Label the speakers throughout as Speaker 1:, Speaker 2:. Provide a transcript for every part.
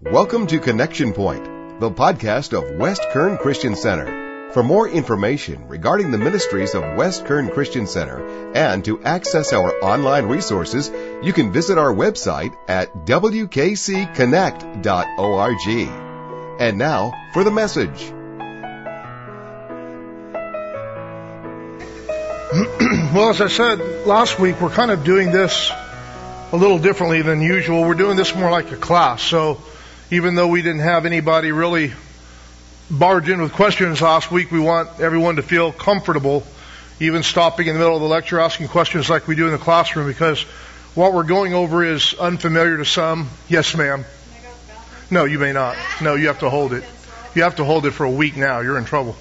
Speaker 1: Welcome to Connection Point, the podcast of West Kern Christian Center. For more information regarding the ministries of West Kern Christian Center and to access our online resources, you can visit our website at wkcconnect.org. And now for the message.
Speaker 2: Well, as I said last week, we're kind of doing this a little differently than usual. We're doing this more like a class. So even though we didn't have anybody really barge in with questions last week, we want everyone to feel comfortable even stopping in the middle of the lecture asking questions like we do in the classroom, because what we're going over is unfamiliar to some. Yes, ma'am. No, you may not. No, you have to hold it. You have to hold it for a week now. You're in trouble.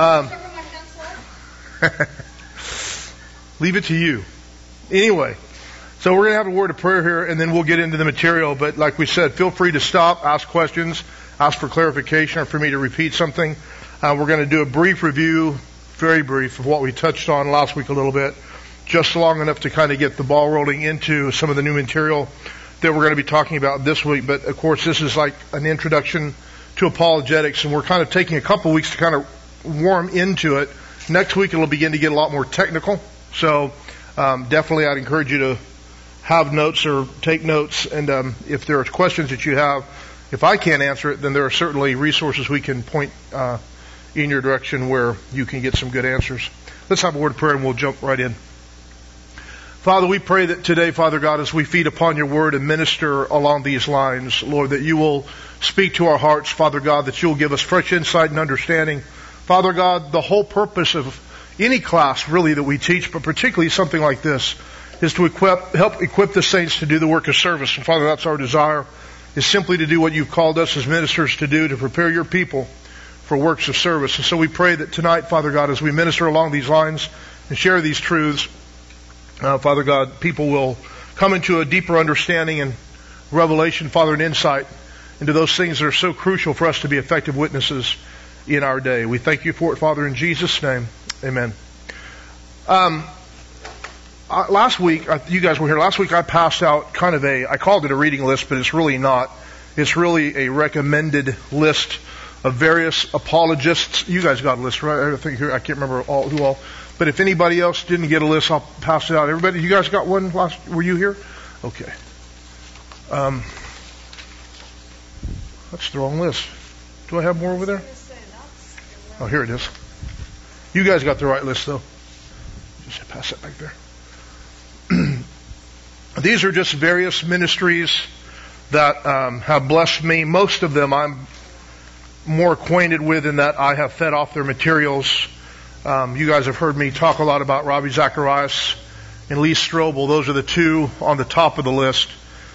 Speaker 2: Leave it to you. Anyway, so we're going to have a word of prayer here, and then we'll get into the material. But like we said, feel free to stop, ask questions, ask for clarification, or for me to repeat something. We're going to do a brief review, very brief, of what we touched on last week a little bit, just long enough to kind of get the ball rolling into some of the new material that we're going to be talking about this week. But, of course, this is like an introduction to apologetics, and we're kind of taking a couple weeks to kind of warm into it. Next week it'll begin to get a lot more technical. So definitely I'd encourage you to have notes or take notes. And if there are questions that you have, if I can't answer it, then there are certainly resources we can point in your direction where you can get some good answers. Let's have a word of prayer and we'll jump right in. Father, we pray that today, Father God, as we feed upon your word and minister along these lines, Lord, that you will speak to our hearts, Father God, that you will give us fresh insight and understanding. Father God, the whole purpose of any class really that we teach, but particularly something like this, is to help equip the saints to do the work of service. And Father, that's our desire, is simply to do what you've called us as ministers to do, to prepare your people for works of service. And so we pray that tonight, Father God, as we minister along these lines and share these truths, Father God, people will come into a deeper understanding and revelation, Father, and insight into those things that are so crucial for us to be effective witnesses in our day. We thank you for it, Father, in Jesus' name. Amen. Last week, you guys were here. Last week I passed out kind of I called it a reading list, but it's really not. It's really a recommended list of various apologists. You guys got a list, right? I think I can't remember who all. But if anybody else didn't get a list, I'll pass it out. Everybody, you guys got one were you here? Okay. That's the wrong list. Do I have more over there? Oh, here it is. You guys got the right list, though. Just pass it back there. These are just various ministries that have blessed me. Most of them I'm more acquainted with in that I have fed off their materials. You guys have heard me talk a lot about Ravi Zacharias and Lee Strobel. Those are the two on the top of the list.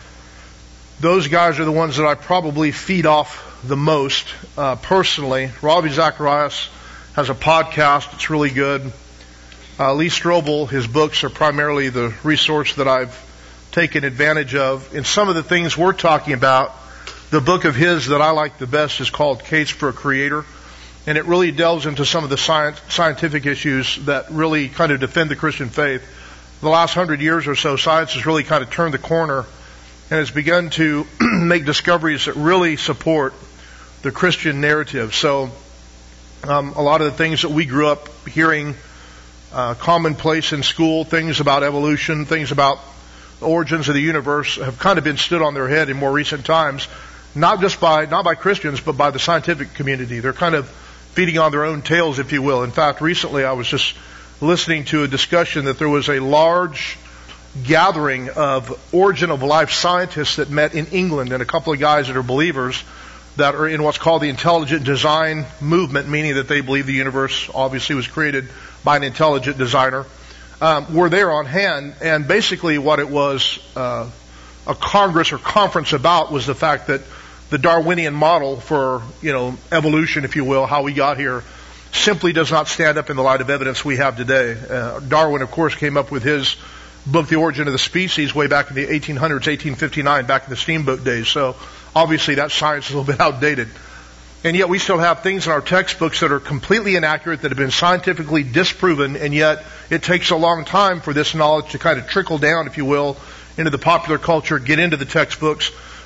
Speaker 2: Those guys are the ones that I probably feed off the most personally. Ravi Zacharias has a podcast. It's really good. Lee Strobel, his books are primarily the resource that I've taken advantage of. And some of the things we're talking about, the book of his that I like the best is called Case for a Creator. And it really delves into some of the scientific issues that really kind of defend the Christian faith. The last 100 years or so, science has really kind of turned the corner and has begun to make discoveries that really support the Christian narrative. So a lot of the things that we grew up hearing commonplace in school, things about evolution, things about the origins of the universe, have kind of been stood on their head in more recent times, not by Christians, but by the scientific community. They're kind of feeding on their own tails, if you will. In fact, recently I was just listening to a discussion that there was a large gathering of origin of life scientists that met in England, and a couple of guys that are believers that are in what's called the intelligent design movement, meaning that they believe the universe obviously was created by an intelligent designer, were there on hand. And basically what it was a congress or conference about was the fact that the Darwinian model for, evolution, if you will, how we got here, simply does not stand up in the light of evidence we have today. Darwin, of course, came up with his book, The Origin of the Species, way back in the 1800s, 1859, back in the steamboat days. So obviously that science is a little bit outdated. And yet we still have things in our textbooks that are completely inaccurate, that have been scientifically disproven, and yet it takes a long time for this knowledge to kind of trickle down, if you will, into the popular culture, get into the textbooks,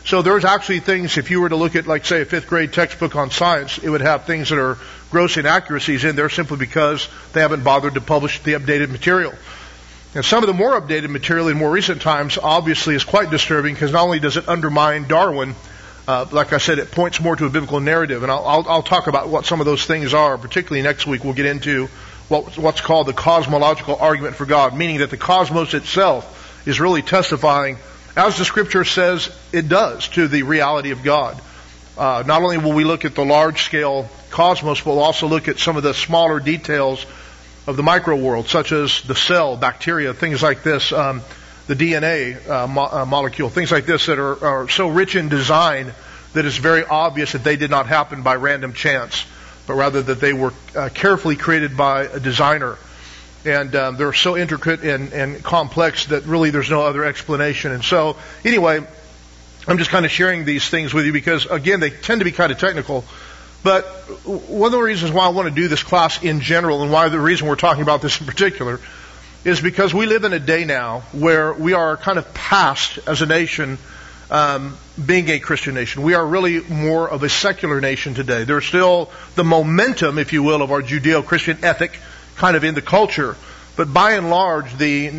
Speaker 2: So there's actually things, if you were to look at, like, say, a 5th grade textbook on science, it would have things that are gross inaccuracies in there simply because they haven't bothered to publish the updated material. And some of the more updated material in more recent times obviously is quite disturbing, because not only does it undermine Darwin, like I said, it points more to a biblical narrative. And I'll talk about what some of those things are, particularly next week. We'll get into what's called the cosmological argument for God, meaning that the cosmos itself is really testifying, as the Scripture says it does, to the reality of God. Not only will we look at the large-scale cosmos, but we'll also look at some of the smaller details of the micro world, such as the cell, bacteria, things like this, the DNA molecule, things like this that are so rich in design that it's very obvious that they did not happen by random chance, but rather that they were carefully created by a designer. And they're so intricate and complex that really there's no other explanation. And so, anyway, I'm just kind of sharing these things with you because, again, they tend to be kind of technical. But one of the reasons why I want to do this class in general, and why the reason we're talking about this in particular, is because we live in a day now where we are kind of past, as a nation, being a Christian nation. We are really more of a secular nation today. There's still the momentum, if you will, of our Judeo-Christian ethic kind of in the culture. But by and large, the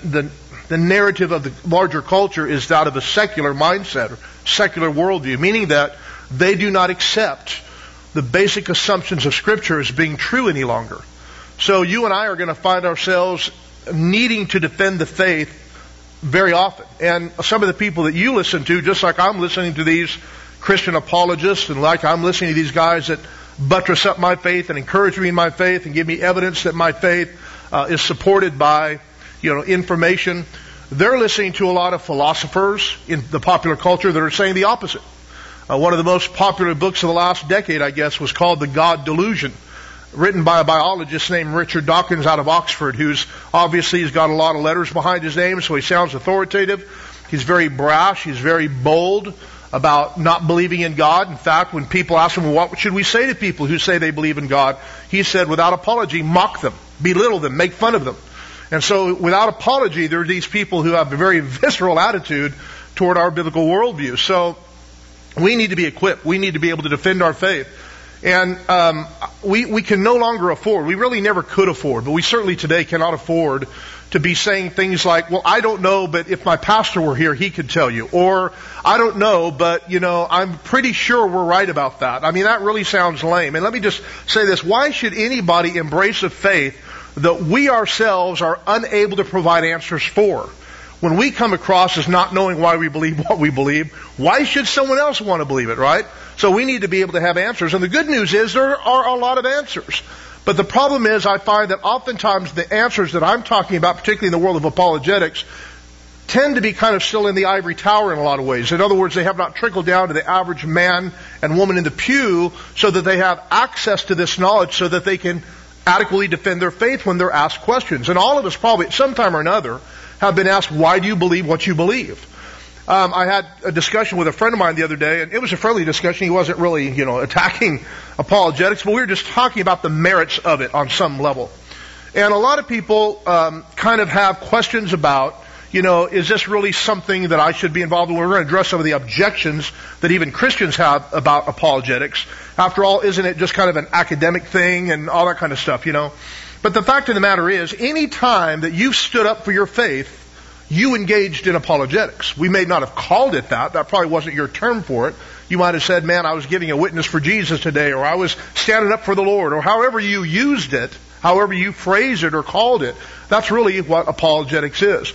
Speaker 2: narrative of the larger culture is that of a secular mindset, or secular worldview, meaning that they do not accept the basic assumptions of Scripture as being true any longer. So you and I are going to find ourselves needing to defend the faith very often. And some of the people that you listen to, just like I'm listening to these Christian apologists, and like I'm listening to these guys that buttress up my faith and encourage me in my faith and give me evidence that my faith is supported by, information, they're listening to a lot of philosophers in the popular culture that are saying the opposite. One of the most popular books of the last decade, I guess, was called The God Delusion, written by a biologist named Richard Dawkins out of Oxford, who's obviously he's got a lot of letters behind his name, so he sounds authoritative. He's very brash. He's very bold about not believing in God. In fact, when people ask him, well, what should we say to people who say they believe in God? He said, without apology, mock them, belittle them, make fun of them. And so, without apology, there are these people who have a very visceral attitude toward our biblical worldview. So, we need to be equipped. We need to be able to defend our faith. And we can no longer afford, we really never could afford, but we certainly today cannot afford to be saying things like, well, I don't know, but if my pastor were here, he could tell you. Or, I don't know, but, I'm pretty sure we're right about that. I mean, that really sounds lame. And let me just say this. Why should anybody embrace a faith that we ourselves are unable to provide answers for? When we come across as not knowing why we believe what we believe, why should someone else want to believe it, right? So we need to be able to have answers. And the good news is there are a lot of answers. But the problem is I find that oftentimes the answers that I'm talking about, particularly in the world of apologetics, tend to be kind of still in the ivory tower in a lot of ways. In other words, they have not trickled down to the average man and woman in the pew so that they have access to this knowledge so that they can adequately defend their faith when they're asked questions. And all of us probably at some time or another have been asked, why do you believe what you believe? I had a discussion with a friend of mine the other day, and it was a friendly discussion. He wasn't really, attacking apologetics, but we were just talking about the merits of it on some level. And a lot of people kind of have questions about, is this really something that I should be involved in? We're going to address some of the objections that even Christians have about apologetics. After all, isn't it just kind of an academic thing and all that kind of stuff, But the fact of the matter is, any time that you've stood up for your faith, you engaged in apologetics. We may not have called it that. That probably wasn't your term for it. You might have said, man, I was giving a witness for Jesus today, or I was standing up for the Lord, or however you used it, however you phrased it or called it. That's really what apologetics is.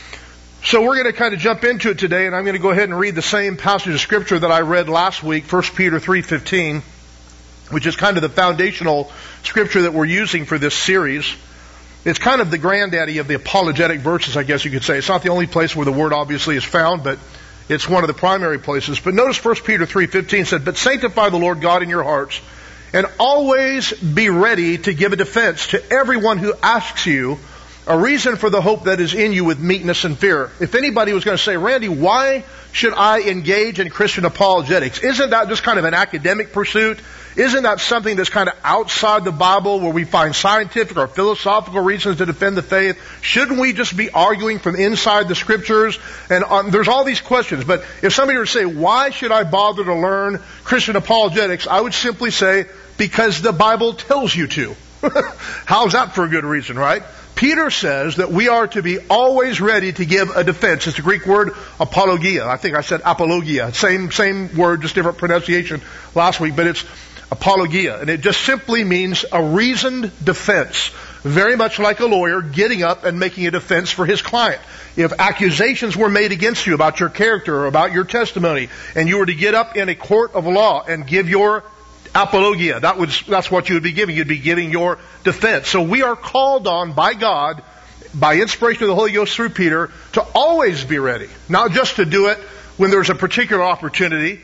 Speaker 2: So we're going to kind of jump into it today, and I'm going to go ahead and read the same passage of Scripture that I read last week, 1 Peter 3:15, which is kind of the foundational Scripture that we're using for this series. It's kind of the granddaddy of the apologetic verses, I guess you could say. It's not the only place where the word obviously is found, but it's one of the primary places. But notice 1 Peter 3:15 said, but sanctify the Lord God in your hearts, and always be ready to give a defense to everyone who asks you A reason for the hope that is in you with meekness and fear. If anybody was going to say, Randy, why should I engage in Christian apologetics? Isn't that just kind of an academic pursuit? Isn't that something that's kind of outside the Bible where we find scientific or philosophical reasons to defend the faith? Shouldn't we just be arguing from inside the Scriptures? And there's all these questions. But if somebody were to say, why should I bother to learn Christian apologetics? I would simply say, because the Bible tells you to. How's that for a good reason, right? Peter says that we are to be always ready to give a defense. It's the Greek word apologia. I think I said apologia. Same word, just different pronunciation last week, but it's apologia. And it just simply means a reasoned defense. Very much like a lawyer getting up and making a defense for his client. If accusations were made against you about your character or about your testimony, and you were to get up in a court of law and give your apologia, that's what you would be giving. You'd be giving your defense. So we are called on by God, by inspiration of the Holy Ghost through Peter, to always be ready. Not just to do it when there's a particular opportunity.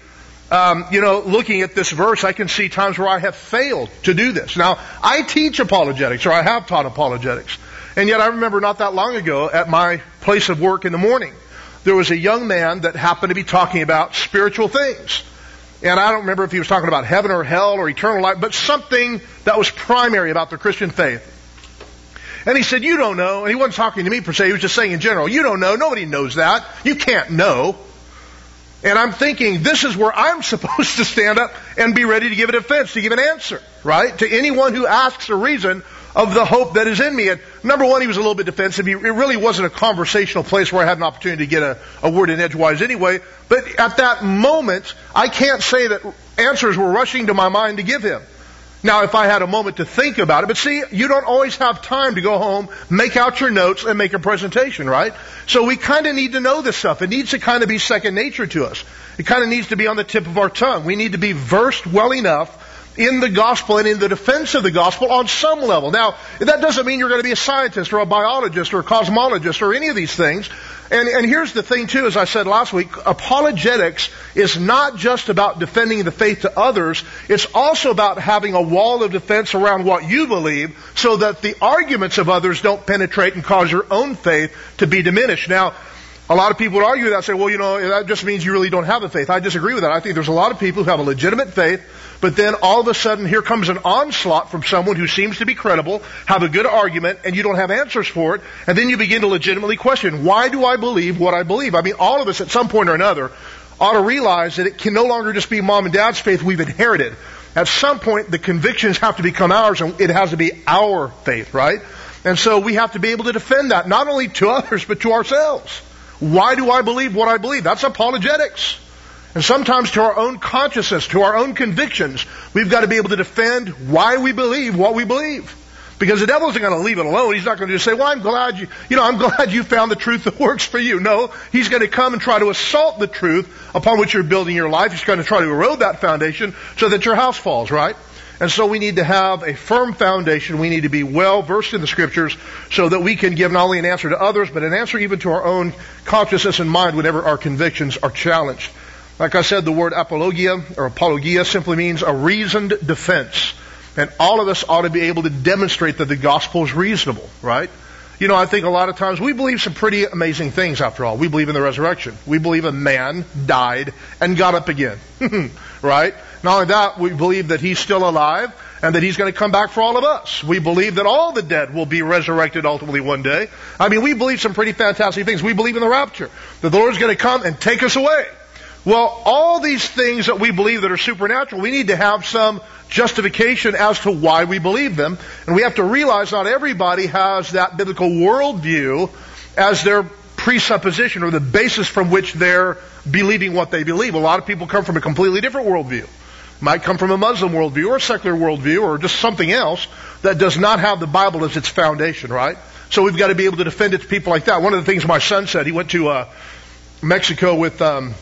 Speaker 2: Looking at this verse, I can see times where I have failed to do this. Now, I teach apologetics, or I have taught apologetics. And yet I remember not that long ago at my place of work in the morning, there was a young man that happened to be talking about spiritual things. And I don't remember if he was talking about heaven or hell or eternal life, but something that was primary about the Christian faith. And he said, you don't know. And he wasn't talking to me per se, he was just saying in general, you don't know. Nobody knows that. You can't know. And I'm thinking, this is where I'm supposed to stand up and be ready to give a defense, to give an answer, right? To anyone who asks a reason of the hope that is in me. And number one, he was a little bit defensive. It really wasn't a conversational place where I had an opportunity to get a word in edgewise anyway. But at that moment, I can't say that answers were rushing to my mind to give him. Now, if I had a moment to think about it, but see, you don't always have time to go home, make out your notes, and make a presentation, right? So we kind of need to know this stuff. It needs to kind of be second nature to us. It kind of needs to be on the tip of our tongue. We need to be versed well enough in the gospel and in the defense of the gospel on some level. Now, that doesn't mean you're going to be a scientist or a biologist or a cosmologist or any of these things. And here's the thing too, as I said last week, apologetics is not just about defending the faith to others, it's also about having a wall of defense around what you believe so that the arguments of others don't penetrate and cause your own faith to be diminished. Now, a lot of people would argue that and say, well, that just means you really don't have a faith. I disagree with that. I think there's a lot of people who have a legitimate faith, but then all of a sudden here comes an onslaught from someone who seems to be credible, have a good argument, and you don't have answers for it, and then you begin to legitimately question, why do I believe what I believe? I mean, all of us at some point or another ought to realize that it can no longer just be mom and dad's faith we've inherited. At some point, the convictions have to become ours, and it has to be our faith, right? And so we have to be able to defend that, not only to others, but to ourselves. Why do I believe what I believe? That's apologetics. And sometimes to our own consciousness, to our own convictions, we've got to be able to defend why we believe what we believe. Because the devil isn't going to leave it alone. He's not going to just say, well, I'm glad you found the truth that works for you. No, he's going to come and try to assault the truth upon which you're building your life. He's going to try to erode that foundation so that your house falls, right? And so we need to have a firm foundation. We need to be well versed in the Scriptures so that we can give not only an answer to others, but an answer even to our own consciousness and mind whenever our convictions are challenged. Like I said, the word apologia simply means a reasoned defense. And all of us ought to be able to demonstrate that the gospel is reasonable, right? I think a lot of times we believe some pretty amazing things after all. We believe in the resurrection. We believe a man died and got up again, right? Not only that, we believe that he's still alive and that he's going to come back for all of us. We believe that all the dead will be resurrected ultimately one day. I mean, we believe some pretty fantastic things. We believe in the rapture, that the Lord's going to come and take us away. Well, all these things that we believe that are supernatural, we need to have some justification as to why we believe them. And we have to realize not everybody has that biblical worldview as their presupposition or the basis from which they're believing what they believe. A lot of people come from a completely different worldview. Might come from a Muslim worldview or a secular worldview or just something else that does not have the Bible as its foundation, right? So we've got to be able to defend it to people like that. One of the things my son said, he went to Mexico with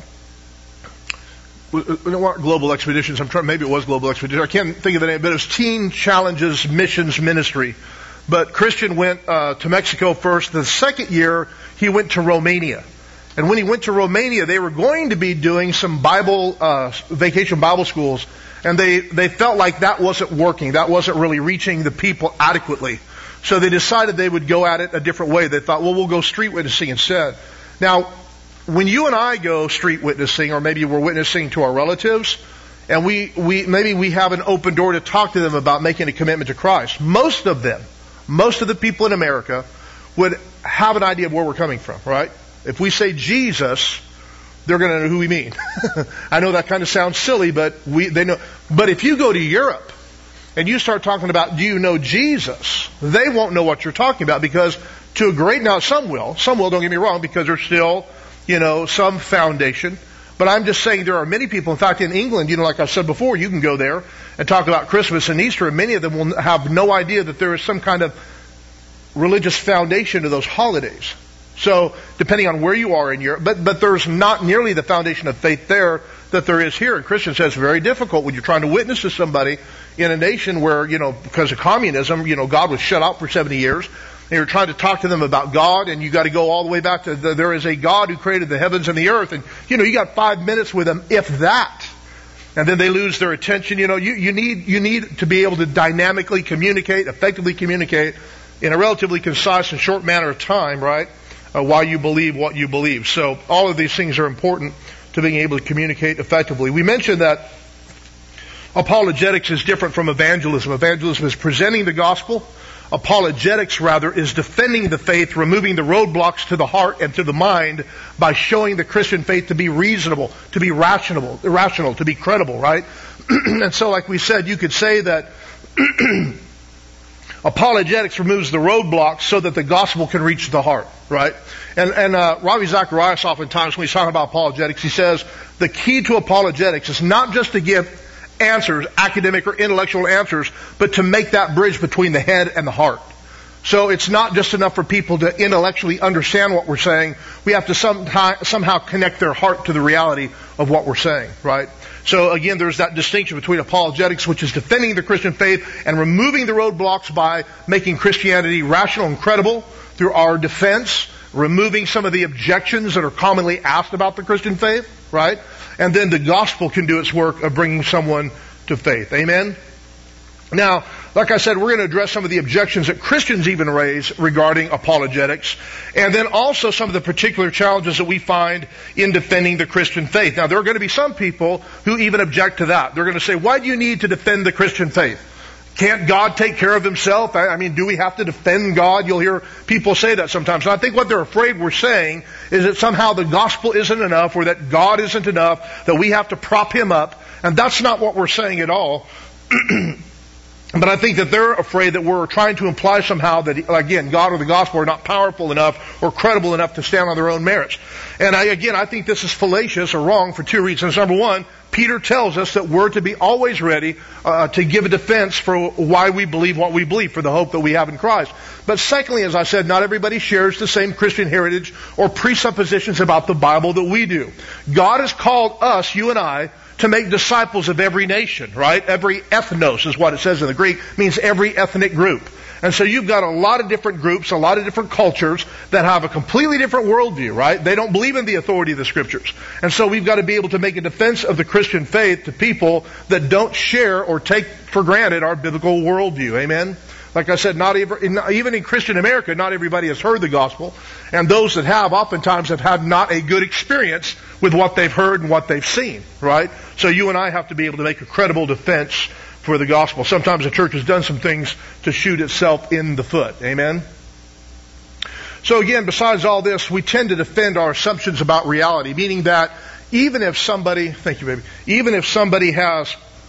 Speaker 2: Global Expeditions. Maybe it was Global Expeditions. I can't think of the name, but it was Teen Challenges Missions Ministry. But Christian went to Mexico first. The second year, he went to Romania. And when he went to Romania, they were going to be doing some vacation Bible schools. And they felt like that wasn't working. That wasn't really reaching the people adequately. So they decided they would go at it a different way. They thought, well, we'll go street witnessing instead. Now, when you and I go street witnessing, or maybe we're witnessing to our relatives, and we have an open door to talk to them about making a commitment to Christ, most of the people in America would have an idea of where we're coming from, right? If we say Jesus, they're going to know who we mean. I know that kind of sounds silly, but they know. But if you go to Europe and you start talking about, do you know Jesus? They won't know what you're talking about, because to a great, now some will, don't get me wrong, because there's still, some foundation. But I'm just saying there are many people, in fact in England, like I said before, you can go there and talk about Christmas and Easter, and many of them will have no idea that there is some kind of religious foundation to those holidays. So, depending on where you are in Europe, but there's not nearly the foundation of faith there that there is here. And Christians say it's very difficult when you're trying to witness to somebody in a nation where, because of communism, God was shut out for 70 years, and you're trying to talk to them about God, and you got to go all the way back to there is a God who created the heavens and the earth, and, you got 5 minutes with them, if that. And then they lose their attention. You need to be able to dynamically communicate, effectively communicate, in a relatively concise and short manner of time, right? Why you believe what you believe. So all of these things are important to being able to communicate effectively. We mentioned that apologetics is different from evangelism. Evangelism is presenting the gospel. Apologetics, rather, is defending the faith, removing the roadblocks to the heart and to the mind by showing the Christian faith to be reasonable, to be rational, to be credible, right? And so, like we said, you could say that apologetics removes the roadblocks so that the gospel can reach the heart, right? And Ravi Zacharias oftentimes, when he's talking about apologetics, he says the key to apologetics is not just to give answers, academic or intellectual answers, but to make that bridge between the head and the heart. So it's not just enough for people to intellectually understand what we're saying. We have to somehow connect their heart to the reality of what we're saying, right? So again, there's that distinction between apologetics, which is defending the Christian faith, and removing the roadblocks by making Christianity rational and credible through our defense, removing some of the objections that are commonly asked about the Christian faith, right? And then the gospel can do its work of bringing someone to faith. Amen? Now, like I said, we're going to address some of the objections that Christians even raise regarding apologetics, and then also some of the particular challenges that we find in defending the Christian faith. Now, there are going to be some people who even object to that. They're going to say, why do you need to defend the Christian faith? Can't God take care of himself? I mean, do we have to defend God? You'll hear people say that sometimes. And I think what they're afraid we're saying is that somehow the gospel isn't enough, or that God isn't enough, that we have to prop him up. And that's not what we're saying at all. But I think that they're afraid that we're trying to imply somehow that, again, God or the gospel are not powerful enough or credible enough to stand on their own merits. And I think this is fallacious or wrong for two reasons. Number one, Peter tells us that we're to be always ready to give a defense for why we believe what we believe, for the hope that we have in Christ. But secondly, as I said, not everybody shares the same Christian heritage or presuppositions about the Bible that we do. God has called us, you and I, to make disciples of every nation, right? Every ethnos is what it says in the Greek, means every ethnic group. And so you've got a lot of different groups, a lot of different cultures that have a completely different worldview, right? They don't believe in the authority of the Scriptures. And so we've got to be able to make a defense of the Christian faith to people that don't share or take for granted our biblical worldview. Amen? Like I said, even in Christian America, not everybody has heard the gospel. And those that have, oftentimes have had not a good experience with what they've heard and what they've seen, right? So you and I have to be able to make a credible defense for the gospel. Sometimes the church has done some things to shoot itself in the foot. Amen? So again, besides all this, we tend to defend our assumptions about reality, meaning that even if somebody, thank you, baby, even if somebody has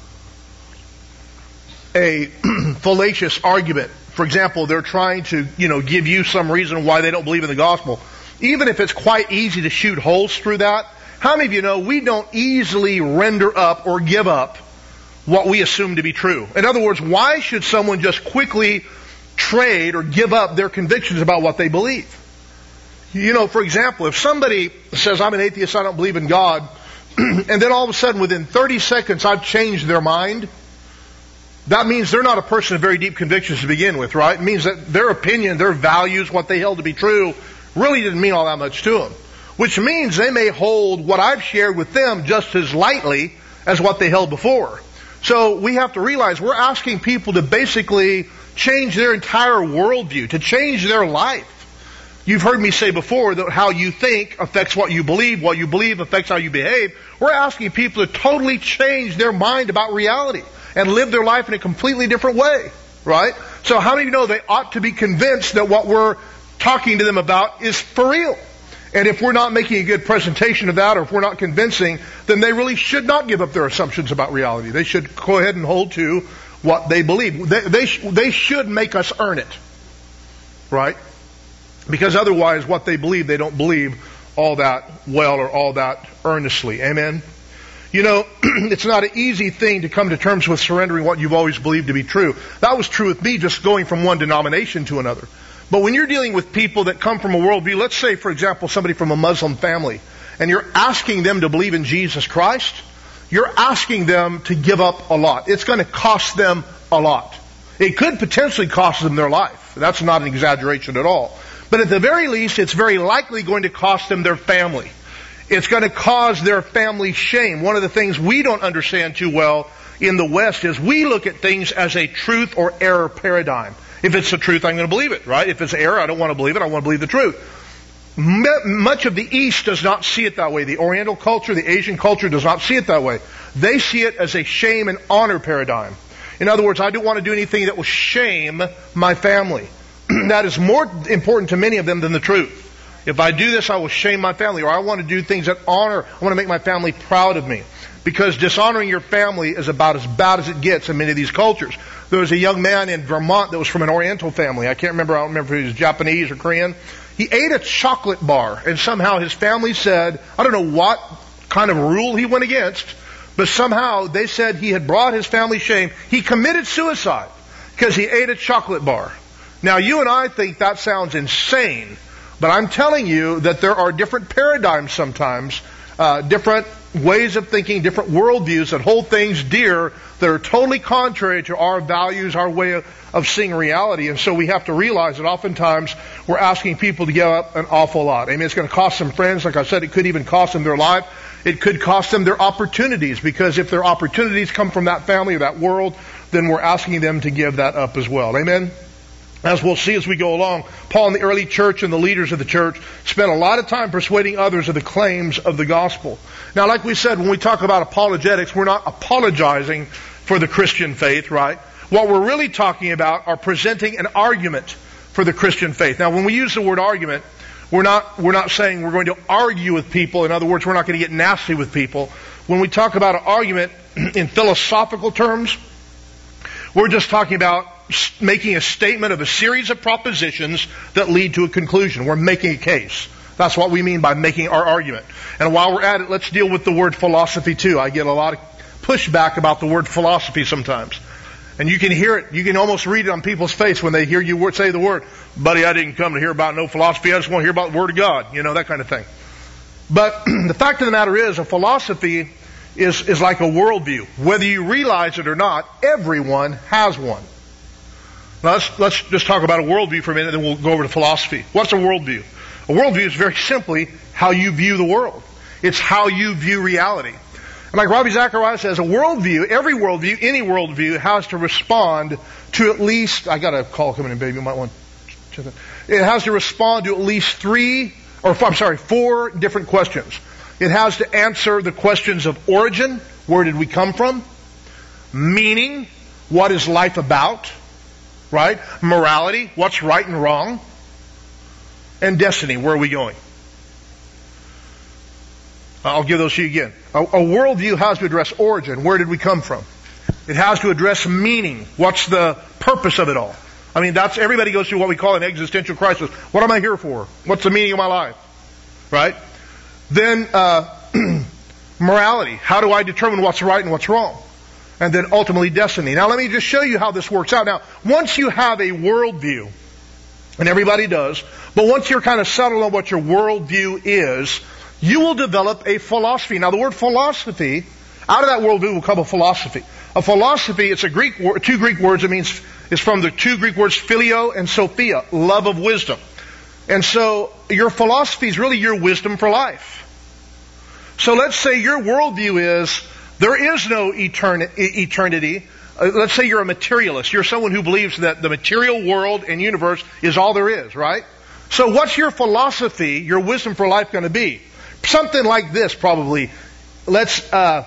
Speaker 2: a fallacious argument, for example, they're trying to, give you some reason why they don't believe in the gospel, even if it's quite easy to shoot holes through that, how many of you know we don't easily render up or give up what we assume to be true? In other words, why should someone just quickly trade or give up their convictions about what they believe? For example, if somebody says, I'm an atheist, I don't believe in God, and then all of a sudden within 30 seconds I've changed their mind, that means they're not a person of very deep convictions to begin with, right? It means that their opinion, their values, what they held to be true, really didn't mean all that much to them. Which means they may hold what I've shared with them just as lightly as what they held before. So we have to realize we're asking people to basically change their entire worldview, to change their life. You've heard me say before that how you think affects what you believe affects how you behave. We're asking people to totally change their mind about reality and live their life in a completely different way, right? So how many of you know they ought to be convinced that what we're talking to them about is for real? And if we're not making a good presentation of that, or if we're not convincing, then they really should not give up their assumptions about reality. They should go ahead and hold to what they believe. They should make us earn it, right? Because otherwise, what they believe, they don't believe all that well or all that earnestly. Amen? You know, it's not an easy thing to come to terms with surrendering what you've always believed to be true. That was true with me, just going from one denomination to another. But when you're dealing with people that come from a worldview, let's say, for example, somebody from a Muslim family, and you're asking them to believe in Jesus Christ, you're asking them to give up a lot. It's going to cost them a lot. It could potentially cost them their life. That's not an exaggeration at all. But at the very least, it's very likely going to cost them their family. It's going to cause their family shame. One of the things we don't understand too well in the West is we look at things as a truth or error paradigm. If it's the truth, I'm going to believe it, right? If it's error, I don't want to believe it. I want to believe the truth. Much of the East does not see it that way. The Oriental culture, the Asian culture does not see it that way. They see it as a shame and honor paradigm. In other words, I don't want to do anything that will shame my family. That is more important to many of them than the truth. If I do this, I will shame my family. Or I want to do things that honor. I want to make my family proud of me. Because dishonoring your family is about as bad as it gets in many of these cultures. There was a young man in Vermont that was from an Oriental family. I don't remember if he was Japanese or Korean. He ate a chocolate bar, and somehow his family said, I don't know what kind of rule he went against, but somehow they said he had brought his family shame. He committed suicide because he ate a chocolate bar. Now, you and I think that sounds insane, but I'm telling you that there are different paradigms sometimes, different ways of thinking, different worldviews that hold things dear that are totally contrary to our values, our way of seeing reality. And so we have to realize that oftentimes we're asking people to give up an awful lot. I mean, it's going to cost them friends. Like I said, it could even cost them their life. It could cost them their opportunities, because if their opportunities come from that family or that world, then we're asking them to give that up as well. Amen? As we'll see as we go along, Paul and the early church and the leaders of the church spent a lot of time persuading others of the claims of the gospel. Now, like we said, when we talk about apologetics, we're not apologizing for the Christian faith, right? What we're really talking about are presenting an argument for the Christian faith. Now, when we use the word argument, we're not saying we're going to argue with people. In other words, we're not going to get nasty with people. When we talk about an argument in philosophical terms, we're just talking about making a statement of a series of propositions that lead to a conclusion. We're making a case. That's what we mean by making our argument. And while we're at it, let's deal with the word philosophy too. I get a lot of pushback about the word philosophy sometimes. And you can hear it. You can almost read it on people's face when they hear you say the word. Buddy, I didn't come to hear about no philosophy. I just want to hear about the Word of God. You know, that kind of thing. But the fact of the matter is, a philosophy is like a worldview. Whether you realize it or not, everyone has one. Now let's just talk about a worldview for a minute, then we'll go over to philosophy. What's a worldview? A worldview is very simply how you view the world. It's how you view reality. And like Ravi Zacharias says, a worldview, every worldview, any worldview has to respond to at least, I got a call coming in, baby, you might want to check that. It has to respond to at least four different questions. It has to answer the questions of origin, where did we come from? Meaning, what is life about? Right? Morality, what's right and wrong? And destiny, where are we going? I'll give those to you again. A worldview has to address origin, where did we come from? It has to address meaning, what's the purpose of it all? I mean, everybody goes through what we call an existential crisis. What am I here for? What's the meaning of my life? Right? Then, morality. How do I determine what's right and what's wrong? And then ultimately destiny. Now let me just show you how this works out. Now, once you have a worldview, and everybody does, but once you're kind of settled on what your worldview is, you will develop a philosophy. Now the word philosophy, out of that worldview will come a philosophy. A philosophy, it's a Greek word, two Greek words. It's from the two Greek words phileo and sophia, love of wisdom. And so your philosophy is really your wisdom for life. So let's say your worldview is there is no eternity. let's say you're a materialist. You're someone who believes that the material world and universe is all there is, right? So what's your philosophy, your wisdom for life going to be? Something like this, probably. Let's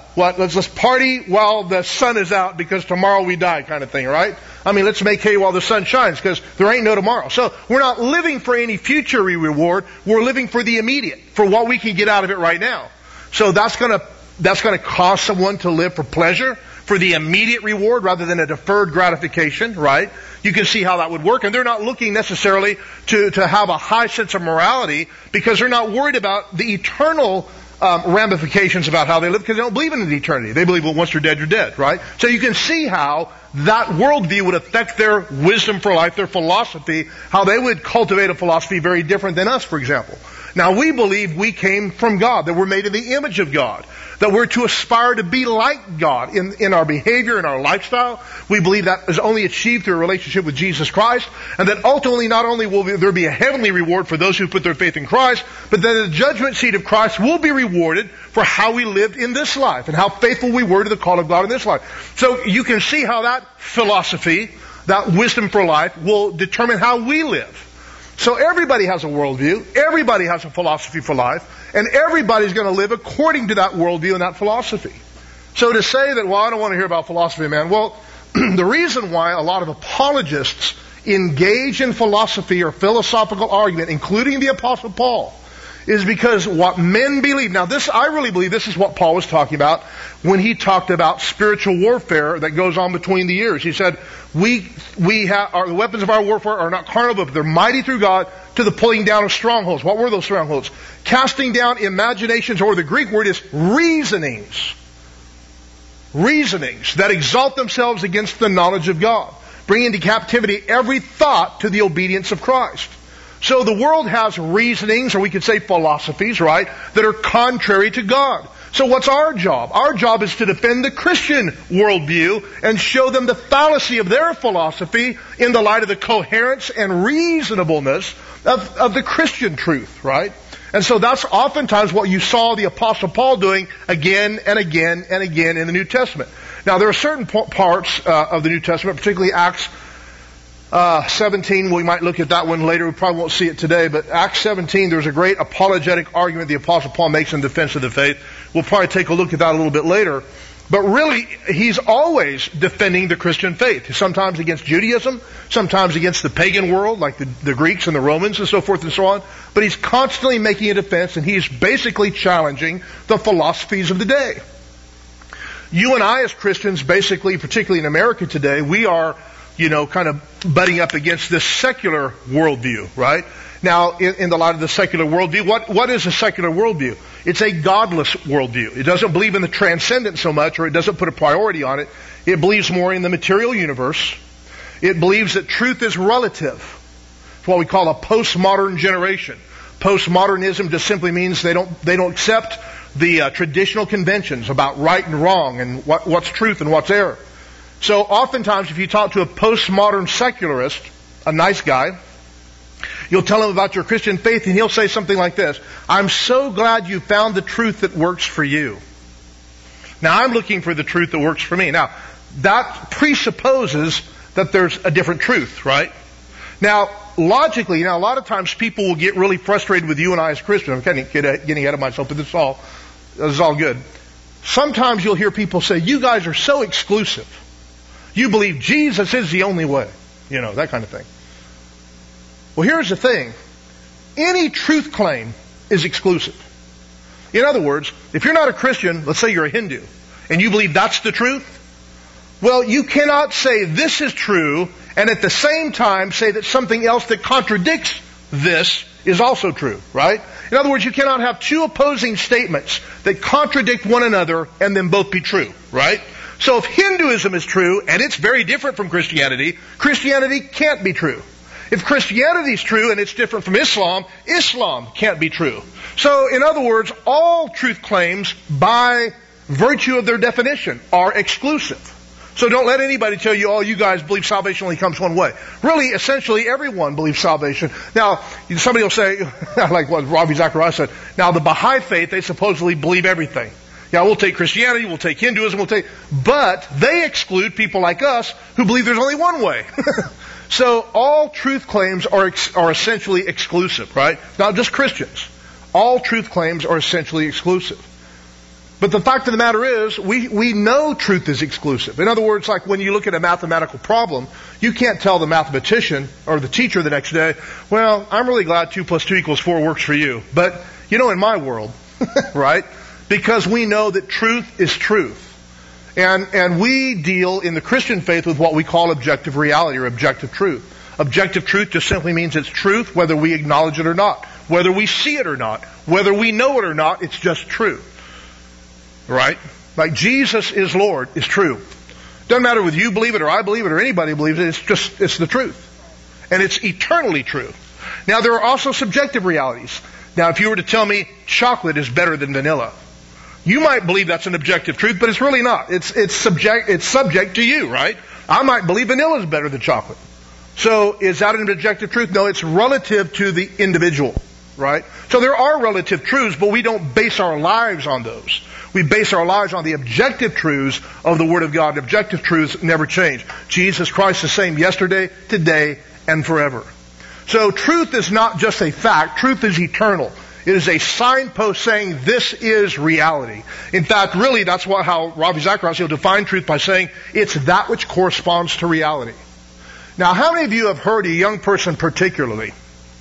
Speaker 2: party while the sun is out because tomorrow we die, kind of thing, right? I mean, let's make hay while the sun shines because there ain't no tomorrow. So we're not living for any future reward. We're living for the immediate, for what we can get out of it right now. So that's going to cause someone to live for pleasure, for the immediate reward rather than a deferred gratification, right? You can see how that would work. And they're not looking necessarily to have a high sense of morality because they're not worried about the eternal ramifications about how they live because they don't believe in an eternity. They believe, well, once you're dead, right? So you can see how that worldview would affect their wisdom for life, their philosophy, how they would cultivate a philosophy very different than us, for example. Now, we believe we came from God, that we're made in the image of God, that we're to aspire to be like God in our behavior, in our lifestyle. We believe that is only achieved through a relationship with Jesus Christ, and that ultimately not only will there be a heavenly reward for those who put their faith in Christ, but that the judgment seat of Christ will be rewarded for how we lived in this life and how faithful we were to the call of God in this life. So you can see how that philosophy, that wisdom for life, will determine how we live. So everybody has a worldview, everybody has a philosophy for life, and everybody's going to live according to that worldview and that philosophy. So to say that, well, I don't want to hear about philosophy, man. Well, the reason why a lot of apologists engage in philosophy or philosophical argument, including the Apostle Paul, is because what men believe. Now I really believe this is what Paul was talking about when he talked about spiritual warfare that goes on between the ears. He said, the weapons of our warfare are not carnal, but they're mighty through God to the pulling down of strongholds. What were those strongholds? Casting down imaginations, or the Greek word is reasonings. Reasonings that exalt themselves against the knowledge of God. Bring into captivity every thought to the obedience of Christ. So the world has reasonings, or we could say philosophies, right, that are contrary to God. So what's our job? Our job is to defend the Christian worldview and show them the fallacy of their philosophy in the light of the coherence and reasonableness of the Christian truth, right? And so that's oftentimes what you saw the Apostle Paul doing again and again and again in the New Testament. Now there are certain parts of the New Testament, particularly Acts 17, we might look at that one later. We probably won't see it today, but Acts 17, there's a great apologetic argument the Apostle Paul makes in defense of the faith. We'll probably take a look at that a little bit later. But really, he's always defending the Christian faith. Sometimes against Judaism, sometimes against the pagan world, like the Greeks and the Romans and so forth and so on. But he's constantly making a defense, and he's basically challenging the philosophies of the day. You and I as Christians, basically, particularly in America today, we are kind of butting up against this secular worldview, right? Now, in the light of the secular worldview, what is a secular worldview? It's a godless worldview. It doesn't believe in the transcendent so much, or it doesn't put a priority on it. It believes more in the material universe. It believes that truth is relative. It's what we call a postmodern generation. Postmodernism just simply means they don't accept the traditional conventions about right and wrong and what's truth and what's error. So oftentimes if you talk to a postmodern secularist, a nice guy, you'll tell him about your Christian faith and he'll say something like this: I'm so glad you found the truth that works for you. Now I'm looking for the truth that works for me. Now that presupposes that there's a different truth, right? Now logically, a lot of times people will get really frustrated with you and I as Christians. I'm kind of getting ahead of myself, but this is all good. Sometimes you'll hear people say, you guys are so exclusive. You believe Jesus is the only way. That kind of thing. Well, here's the thing. Any truth claim is exclusive. In other words, if you're not a Christian, let's say you're a Hindu, and you believe that's the truth, well, you cannot say this is true and at the same time say that something else that contradicts this is also true, right? In other words, you cannot have two opposing statements that contradict one another and then both be true, right? So if Hinduism is true, and it's very different from Christianity, Christianity can't be true. If Christianity is true and it's different from Islam, Islam can't be true. So in other words, all truth claims by virtue of their definition are exclusive. So don't let anybody tell you, oh, you guys believe salvation only comes one way. Really, essentially, everyone believes salvation. Now, somebody will say, like what Ravi Zacharias said, now the Baha'i faith, they supposedly believe everything. Yeah, we'll take Christianity, we'll take Hinduism, but they exclude people like us who believe there's only one way. So all truth claims are essentially exclusive, right? Not just Christians. All truth claims are essentially exclusive. But the fact of the matter is, we know truth is exclusive. In other words, like when you look at a mathematical problem, you can't tell the mathematician or the teacher the next day, well, I'm really glad 2 + 2 = 4 works for you. But, in my world, right? Because we know that truth is truth. And we deal in the Christian faith with what we call objective reality or objective truth. Objective truth just simply means it's truth whether we acknowledge it or not. Whether we see it or not. Whether we know it or not, it's just true. Right? Like Jesus is Lord is true. Doesn't matter whether you believe it or I believe it or anybody believes it, it's the truth. And it's eternally true. Now there are also subjective realities. Now if you were to tell me chocolate is better than vanilla, you might believe that's an objective truth, but it's really not. It's subject to you, right? I might believe vanilla is better than chocolate. So is that an objective truth? No, it's relative to the individual, right? So there are relative truths, but we don't base our lives on those. We base our lives on the objective truths of the Word of God. Objective truths never change. Jesus Christ the same yesterday, today, and forever. So truth is not just a fact. Truth is eternal. It is a signpost saying this is reality. In fact, really, that's how Ravi Zacharias will define truth by saying it's that which corresponds to reality. Now, how many of you have heard a young person particularly,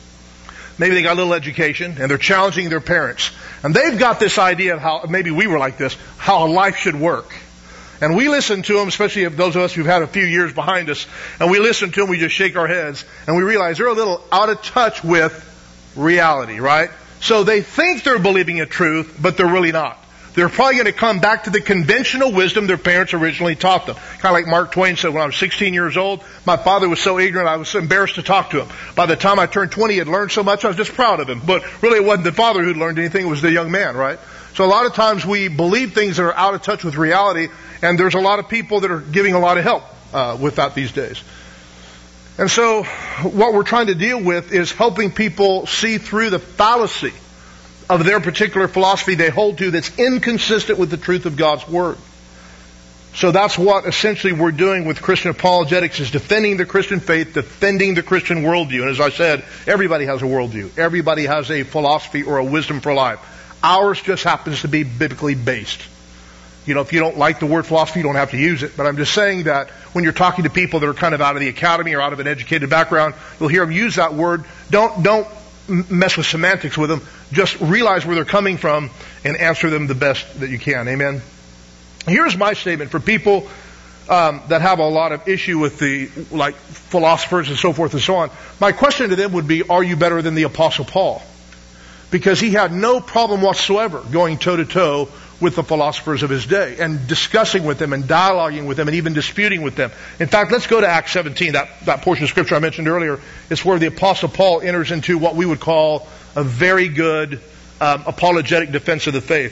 Speaker 2: maybe they got a little education and they're challenging their parents, and they've got this idea of how, maybe we were like this, how life should work. And we listen to them, especially if those of us who've had a few years behind us, and we listen to them, we just shake our heads, and we realize they're a little out of touch with reality, right? So they think they're believing a truth, but they're really not. They're probably going to come back to the conventional wisdom their parents originally taught them. Kind of like Mark Twain said, when I was 16 years old, my father was so ignorant I was so embarrassed to talk to him. By the time I turned 20, he had learned so much, I was just proud of him. But really it wasn't the father who'd learned anything, it was the young man, right? So a lot of times we believe things that are out of touch with reality, and there's a lot of people that are giving a lot of help with that these days. And so what we're trying to deal with is helping people see through the fallacy of their particular philosophy they hold to that's inconsistent with the truth of God's Word. So that's what essentially we're doing with Christian apologetics, is defending the Christian faith, defending the Christian worldview. And as I said, everybody has a worldview. Everybody has a philosophy or a wisdom for life. Ours just happens to be biblically based. If you don't like the word philosophy, you don't have to use it. But I'm just saying that when you're talking to people that are kind of out of the academy or out of an educated background, you'll hear them use that word. Don't mess with semantics with them. Just realize where they're coming from and answer them the best that you can. Amen? Here's my statement for people that have a lot of issue with the philosophers and so forth and so on. My question to them would be, are you better than the Apostle Paul? Because he had no problem whatsoever going toe-to-toe with the philosophers of his day and discussing with them and dialoguing with them and even disputing with them. In fact, let's go to Acts 17, that portion of Scripture I mentioned earlier. It's where the Apostle Paul enters into what we would call a very good apologetic defense of the faith.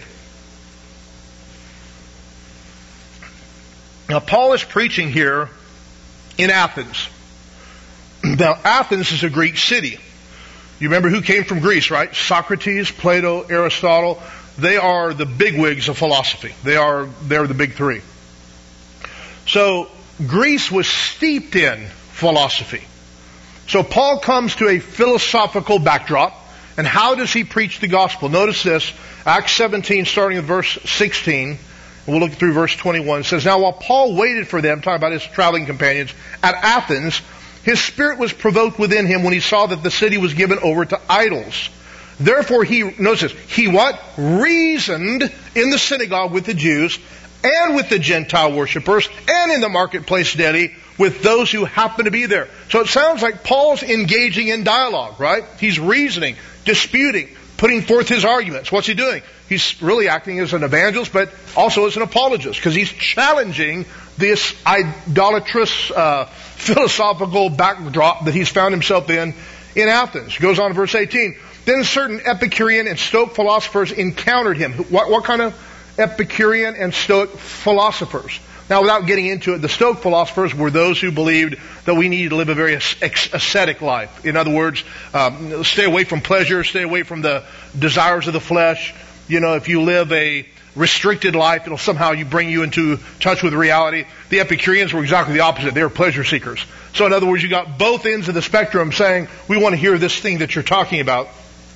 Speaker 2: Now, Paul is preaching here in Athens. Now, Athens is a Greek city. You remember who came from Greece, right? Socrates, Plato, Aristotle. They are the bigwigs of philosophy. They're the big three. So Greece was steeped in philosophy. So Paul comes to a philosophical backdrop. And how does he preach the gospel? Notice this, Acts 17, starting with verse 16. And we'll look through verse 21. It says, "Now while Paul waited for them," talking about his traveling companions, "at Athens, his spirit was provoked within him when he saw that the city was given over to idols. Therefore notice this, he what? Reasoned in the synagogue with the Jews and with the Gentile worshippers and in the marketplace daily with those who happen to be there." So it sounds like Paul's engaging in dialogue, right? He's reasoning, disputing, putting forth his arguments. What's he doing? He's really acting as an evangelist, but also as an apologist, because he's challenging this idolatrous philosophical backdrop that he's found himself in Athens. He goes on to verse 18. "Then certain Epicurean and Stoic philosophers encountered him." What kind of Epicurean and Stoic philosophers? Now, without getting into it, the Stoic philosophers were those who believed that we needed to live a very ascetic life. In other words, stay away from pleasure, stay away from the desires of the flesh. If you live a restricted life. It'll somehow bring you into touch with reality. The Epicureans were exactly the opposite. They were pleasure seekers. So in other words, you got both ends of the spectrum saying, we want to hear this thing that you're talking about.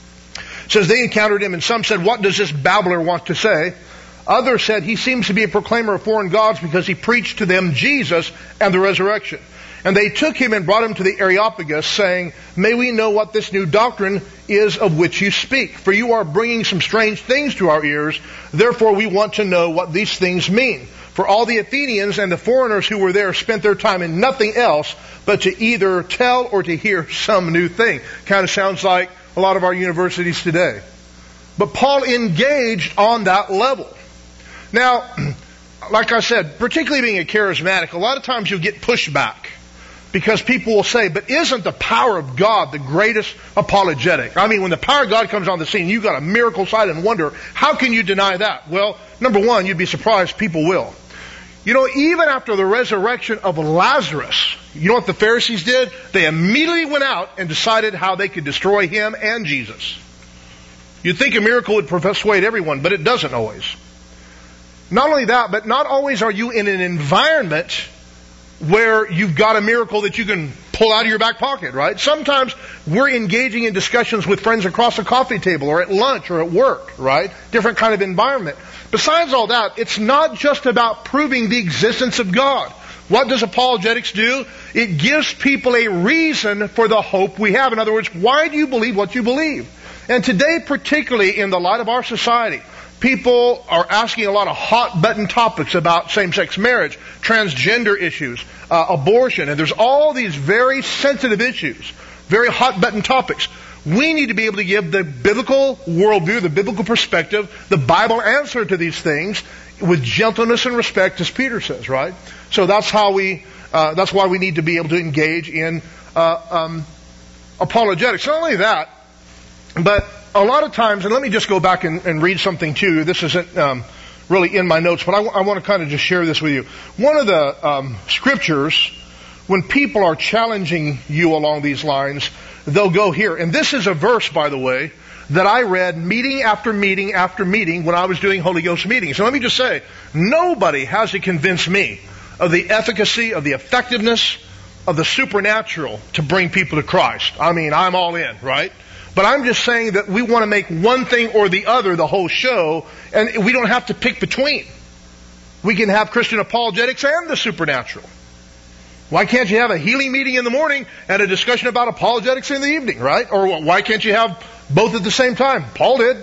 Speaker 2: It says they encountered him, and some said, what does this babbler want to say? Others said, he seems to be a proclaimer of foreign gods because he preached to them Jesus and the resurrection. And they took him and brought him to the Areopagus, saying, may we know what this new doctrine is of which you speak? For you are bringing some strange things to our ears. Therefore we want to know what these things mean. For all the Athenians and the foreigners who were there spent their time in nothing else but to either tell or to hear some new thing. Kind of sounds like a lot of our universities today. But Paul engaged on that level. Now, like I said, particularly being a charismatic, a lot of times you'll get pushback. Because people will say, but isn't the power of God the greatest apologetic? I mean, when the power of God comes on the scene, you've got a miracle sign and wonder. How can you deny that? Well, number one, you'd be surprised people will. You know, even after the resurrection of Lazarus, you know what the Pharisees did? They immediately went out and decided how they could destroy him and Jesus. You'd think a miracle would persuade everyone, but it doesn't always. Not only that, but not always are you in an environment where you've got a miracle that you can pull out of your back pocket, right? Sometimes we're engaging in discussions with friends across a coffee table or at lunch or at work, right? Different kind of environment. Besides all that, it's not just about proving the existence of God. What does apologetics do? It gives people a reason for the hope we have. In other words, why do you believe what you believe? And today, particularly in the light of our society, people are asking a lot of hot-button topics about same-sex marriage, transgender issues, abortion, and there's all these very sensitive issues, very hot-button topics. We need to be able to give the biblical worldview, the biblical perspective, the Bible answer to these things with gentleness and respect, as Peter says, right? So that's why we need to be able to engage in apologetics. Not only that, but a lot of times, and let me just go back and read something to you. This isn't really in my notes, but I want to kind of just share this with you. One of the scriptures, when people are challenging you along these lines, they'll go here. And this is a verse, by the way, that I read meeting after meeting after meeting when I was doing Holy Ghost meetings. So let me just say, nobody has to convince me of the efficacy, of the effectiveness of the supernatural to bring people to Christ. I mean, I'm all in, right? But I'm just saying that we want to make one thing or the other the whole show, and we don't have to pick between. We can have Christian apologetics and the supernatural. Why can't you have a healing meeting in the morning and a discussion about apologetics in the evening, right? Or why can't you have both at the same time? Paul did.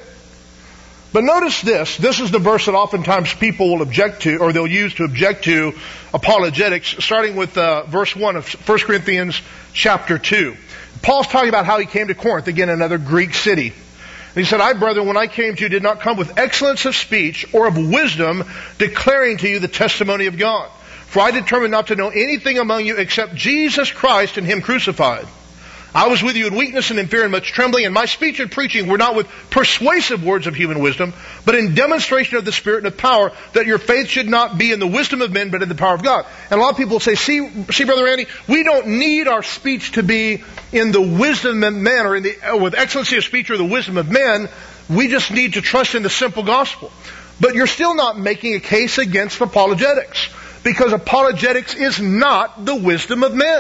Speaker 2: But notice this. This is the verse that oftentimes people will object to, or they'll use to object to apologetics, starting with verse 1 of 1 Corinthians chapter 2. Paul's talking about how he came to Corinth, again another Greek city. And he said, I, brethren, when I came to you, did not come with excellence of speech or of wisdom, declaring to you the testimony of God. For I determined not to know anything among you except Jesus Christ and Him crucified. I was with you in weakness and in fear and much trembling, and my speech and preaching were not with persuasive words of human wisdom, but in demonstration of the Spirit and of power, that your faith should not be in the wisdom of men, but in the power of God. And a lot of people say, see, Brother Randy, we don't need our speech to be in the wisdom of men, or with excellency of speech or the wisdom of men. We just need to trust in the simple gospel. But you're still not making a case against apologetics, because apologetics is not the wisdom of men.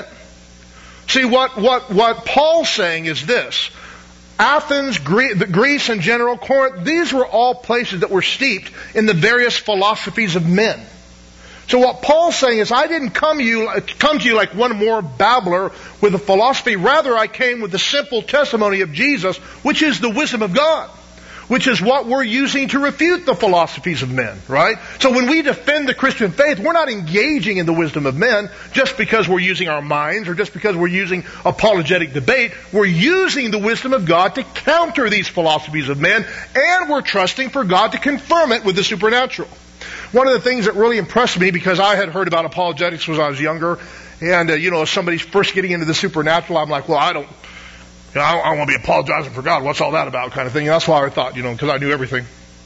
Speaker 2: See, what Paul's saying is this. Athens, Greece in general, Corinth, these were all places that were steeped in the various philosophies of men. So what Paul's saying is, I didn't come to you like one more babbler with a philosophy. Rather, I came with the simple testimony of Jesus, which is the wisdom of God, which is what we're using to refute the philosophies of men, right? So when we defend the Christian faith, we're not engaging in the wisdom of men just because we're using our minds or just because we're using apologetic debate. We're using the wisdom of God to counter these philosophies of men, and we're trusting for God to confirm it with the supernatural. One of the things that really impressed me, because I had heard about apologetics when I was younger, and if somebody's first getting into the supernatural, I'm like, well, I don't want to be apologizing for God. What's all that about, kind of thing. And that's why I thought, because I knew everything.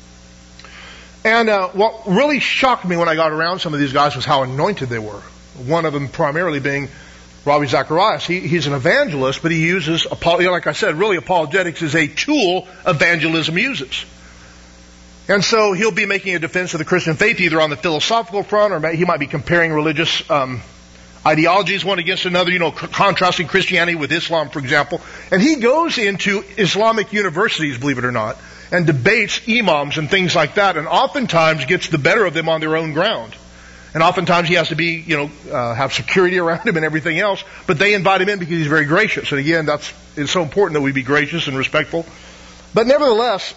Speaker 2: And what really shocked me when I got around some of these guys was how anointed they were. One of them primarily being Ravi Zacharias. He's an evangelist, but he uses, like I said, really apologetics is a tool evangelism uses. And so he'll be making a defense of the Christian faith either on the philosophical front, or he might be comparing religious ideologies one against another, contrasting Christianity with Islam, for example. And he goes into Islamic universities, believe it or not, and debates imams and things like that, and oftentimes gets the better of them on their own ground. And oftentimes he has to be, have security around him and everything else, but they invite him in because he's very gracious. And again, it's so important that we be gracious and respectful. But nevertheless,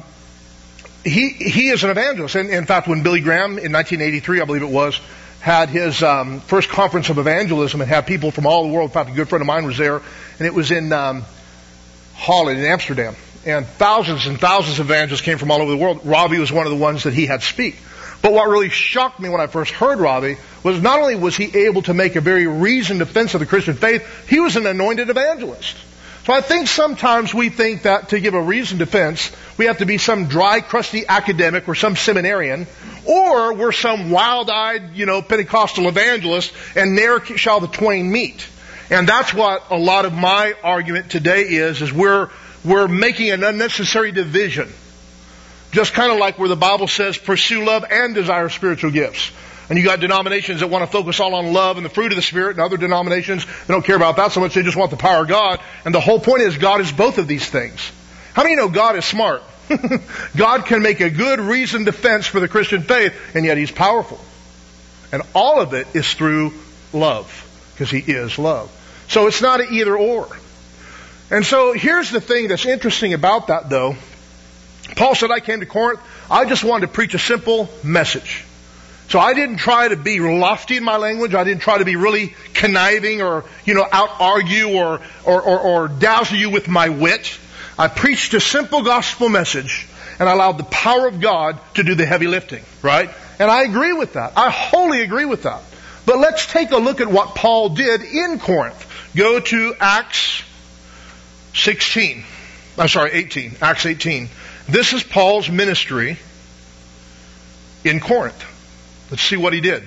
Speaker 2: he is an evangelist. And in fact, when Billy Graham in 1983, I believe it was, had his first conference of evangelism and had people from all the world. In fact, a good friend of mine was there, and it was in Holland, in Amsterdam. And thousands and thousands of evangelists came from all over the world. Ravi was one of the ones that he had speak. But what really shocked me when I first heard Ravi was not only was he able to make a very reasoned defense of the Christian faith, he was an anointed evangelist. So I think sometimes we think that to give a reasoned defense, we have to be some dry, crusty academic or some seminarian, or we're some wild-eyed, Pentecostal evangelist, and ne'er shall the twain meet. And that's what a lot of my argument today is we're making an unnecessary division. Just kind of like where the Bible says, pursue love and desire spiritual gifts. And you got denominations that want to focus all on love and the fruit of the Spirit, and other denominations that don't care about that so much, they just want the power of God. And the whole point is God is both of these things. How many know God is smart? God can make a good reasoned defense for the Christian faith, and yet He's powerful. And all of it is through love, because He is love. So it's not an either or. And so here's the thing that's interesting about that, though. Paul said, I came to Corinth, I just wanted to preach a simple message. So I didn't try to be lofty in my language. I didn't try to be really conniving or, out-argue or dazzle you with my wit. I preached a simple gospel message and allowed the power of God to do the heavy lifting, right? And I agree with that. I wholly agree with that. But let's take a look at what Paul did in Corinth. Go to Acts 18. Acts 18. This is Paul's ministry in Corinth. Let's see what he did.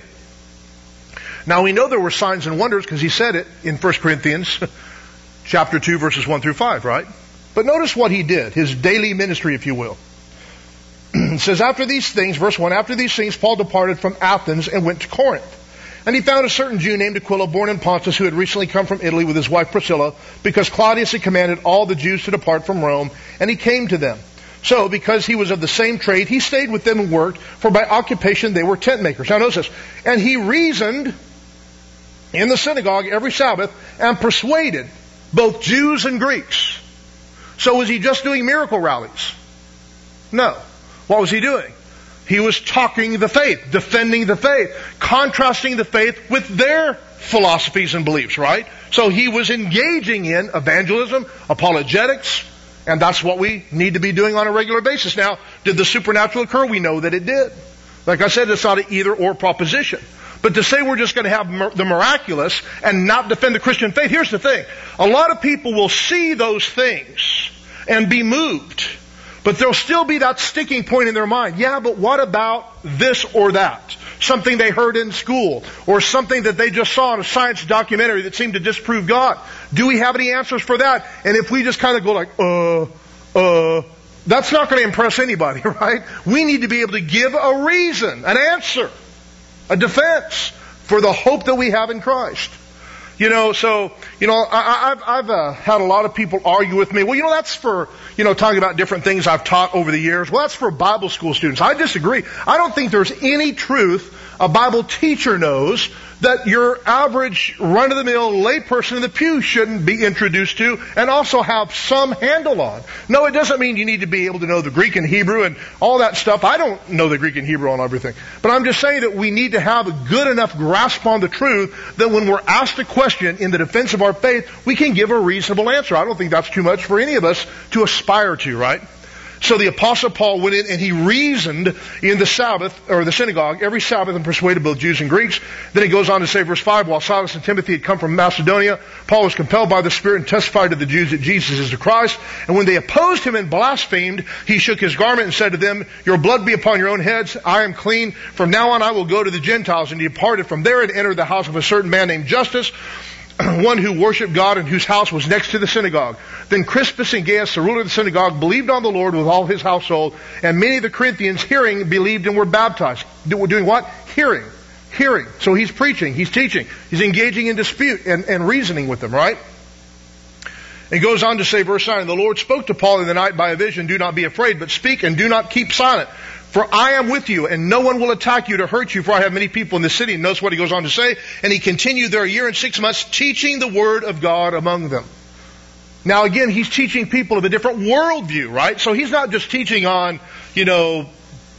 Speaker 2: Now we know there were signs and wonders because he said it in 1 Corinthians chapter 2 verses 1 through 5, right? But notice what he did, his daily ministry, if you will. It says, after these things, verse 1, after these things Paul departed from Athens and went to Corinth. And he found a certain Jew named Aquila, born in Pontus, who had recently come from Italy with his wife Priscilla, because Claudius had commanded all the Jews to depart from Rome, and he came to them. So, because he was of the same trade, he stayed with them and worked, for by occupation they were tent makers. Now notice this. And he reasoned in the synagogue every Sabbath and persuaded both Jews and Greeks. So was he just doing miracle rallies? No. What was he doing? He was talking the faith, defending the faith, contrasting the faith with their philosophies and beliefs, right? So he was engaging in evangelism, apologetics, and that's what we need to be doing on a regular basis. Now, did the supernatural occur? We know that it did. Like I said, it's not an either-or proposition. But to say we're just going to have the miraculous and not defend the Christian faith, here's the thing. A lot of people will see those things and be moved. But there'll still be that sticking point in their mind. Yeah, but what about this or that? Something they heard in school, or something that they just saw in a science documentary that seemed to disprove God. Do we have any answers for that? And if we just kind of go like, that's not going to impress anybody, right? We need to be able to give a reason, an answer, a defense for the hope that we have in Christ. I've had a lot of people argue with me. Well, that's for, talking about different things I've taught over the years. Well, that's for Bible school students. I disagree. I don't think there's any truth a Bible teacher knows that your average run-of-the-mill layperson in the pew shouldn't be introduced to and also have some handle on. No, it doesn't mean you need to be able to know the Greek and Hebrew and all that stuff. I don't know the Greek and Hebrew on everything. But I'm just saying that we need to have a good enough grasp on the truth that when we're asked a question in the defense of our faith, we can give a reasonable answer. I don't think that's too much for any of us to aspire to, right? So the Apostle Paul went in and he reasoned in the Sabbath, or the synagogue, every Sabbath and persuaded both Jews and Greeks. Then he goes on to say, verse 5, while Silas and Timothy had come from Macedonia, Paul was compelled by the Spirit and testified to the Jews that Jesus is the Christ. And when they opposed him and blasphemed, he shook his garment and said to them, your blood be upon your own heads. I am clean. From now on I will go to the Gentiles. And he departed from there and entered the house of a certain man named Justus, one who worshipped God and whose house was next to the synagogue. Then Crispus and Gaius, the ruler of the synagogue, believed on the Lord with all his household, and many of the Corinthians, hearing, believed and were baptized. Doing what? Hearing. So he's preaching, he's teaching, he's engaging in dispute and reasoning with them, right? It goes on to say, verse 9, the Lord spoke to Paul in the night by a vision, do not be afraid, but speak and do not keep silent. For I am with you, and no one will attack you to hurt you, for I have many people in the city. And notice what he goes on to say. And he continued there 1 year and 6 months, teaching the word of God among them. Now again, he's teaching people of a different worldview, right? So he's not just teaching on, the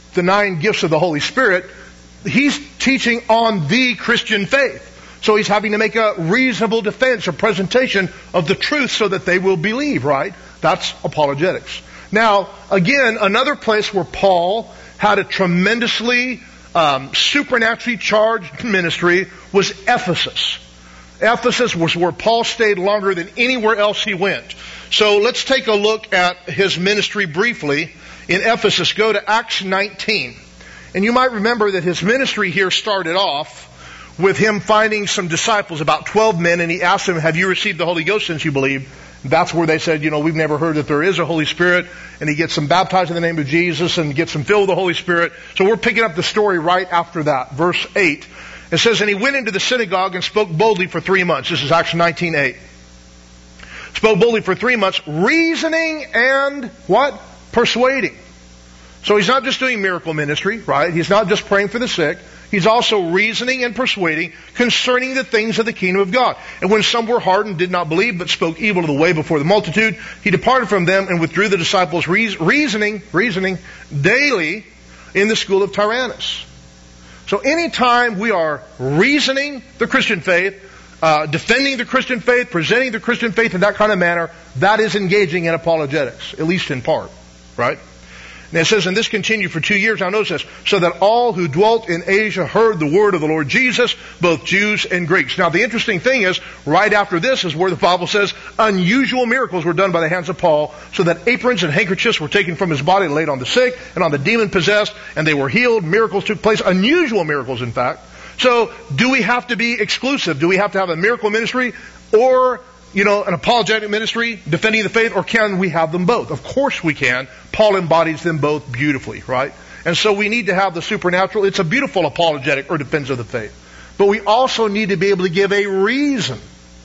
Speaker 2: 9 gifts of the Holy Spirit. He's teaching on the Christian faith. So he's having to make a reasonable defense or presentation of the truth so that they will believe, right? That's apologetics. Now, again, another place where Paul had a tremendously supernaturally charged ministry was Ephesus. Ephesus was where Paul stayed longer than anywhere else he went. So let's take a look at his ministry briefly in Ephesus. Go to Acts 19. And you might remember that his ministry here started off with him finding some disciples, about 12 men, and he asked them, have you received the Holy Ghost since you believe? That's where they said, we've never heard that there is a Holy Spirit. And he gets them baptized in the name of Jesus and gets them filled with the Holy Spirit. So we're picking up the story right after that. Verse 8. It says, and he went into the synagogue and spoke boldly for 3 months. This is Acts 19:8. Spoke boldly for 3 months, reasoning and what? Persuading. So he's not just doing miracle ministry, right? He's not just praying for the sick. He's also reasoning and persuading concerning the things of the kingdom of God. And when some were hardened, did not believe, but spoke evil of the way before the multitude, he departed from them and withdrew the disciples reasoning daily in the school of Tyrannus. So anytime we are reasoning the Christian faith, defending the Christian faith, presenting the Christian faith in that kind of manner, that is engaging in apologetics, at least in part, right? And it says, and this continued for 2 years. Now notice this, so that all who dwelt in Asia heard the word of the Lord Jesus, both Jews and Greeks. Now the interesting thing is, right after this is where the Bible says unusual miracles were done by the hands of Paul, so that aprons and handkerchiefs were taken from his body and laid on the sick and on the demon possessed, and they were healed. Miracles took place, unusual miracles in fact. So do we have to be exclusive? Do we have to have a miracle ministry or an apologetic ministry, defending the faith, or can we have them both? Of course we can. Paul embodies them both beautifully, right? And so we need to have the supernatural. It's a beautiful apologetic or defense of the faith. But we also need to be able to give a reason.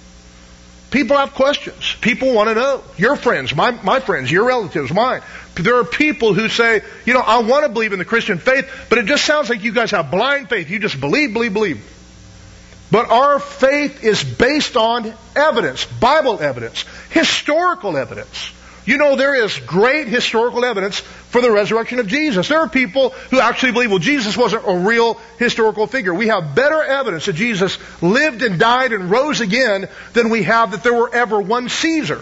Speaker 2: People have questions. People want to know. Your friends, my friends, your relatives, mine. There are people who say, I want to believe in the Christian faith, but it just sounds like you guys have blind faith. You just believe. But our faith is based on evidence, Bible evidence, historical evidence. There is great historical evidence for the resurrection of Jesus. There are people who actually believe, Jesus wasn't a real historical figure. We have better evidence that Jesus lived and died and rose again than we have that there were ever one Caesar.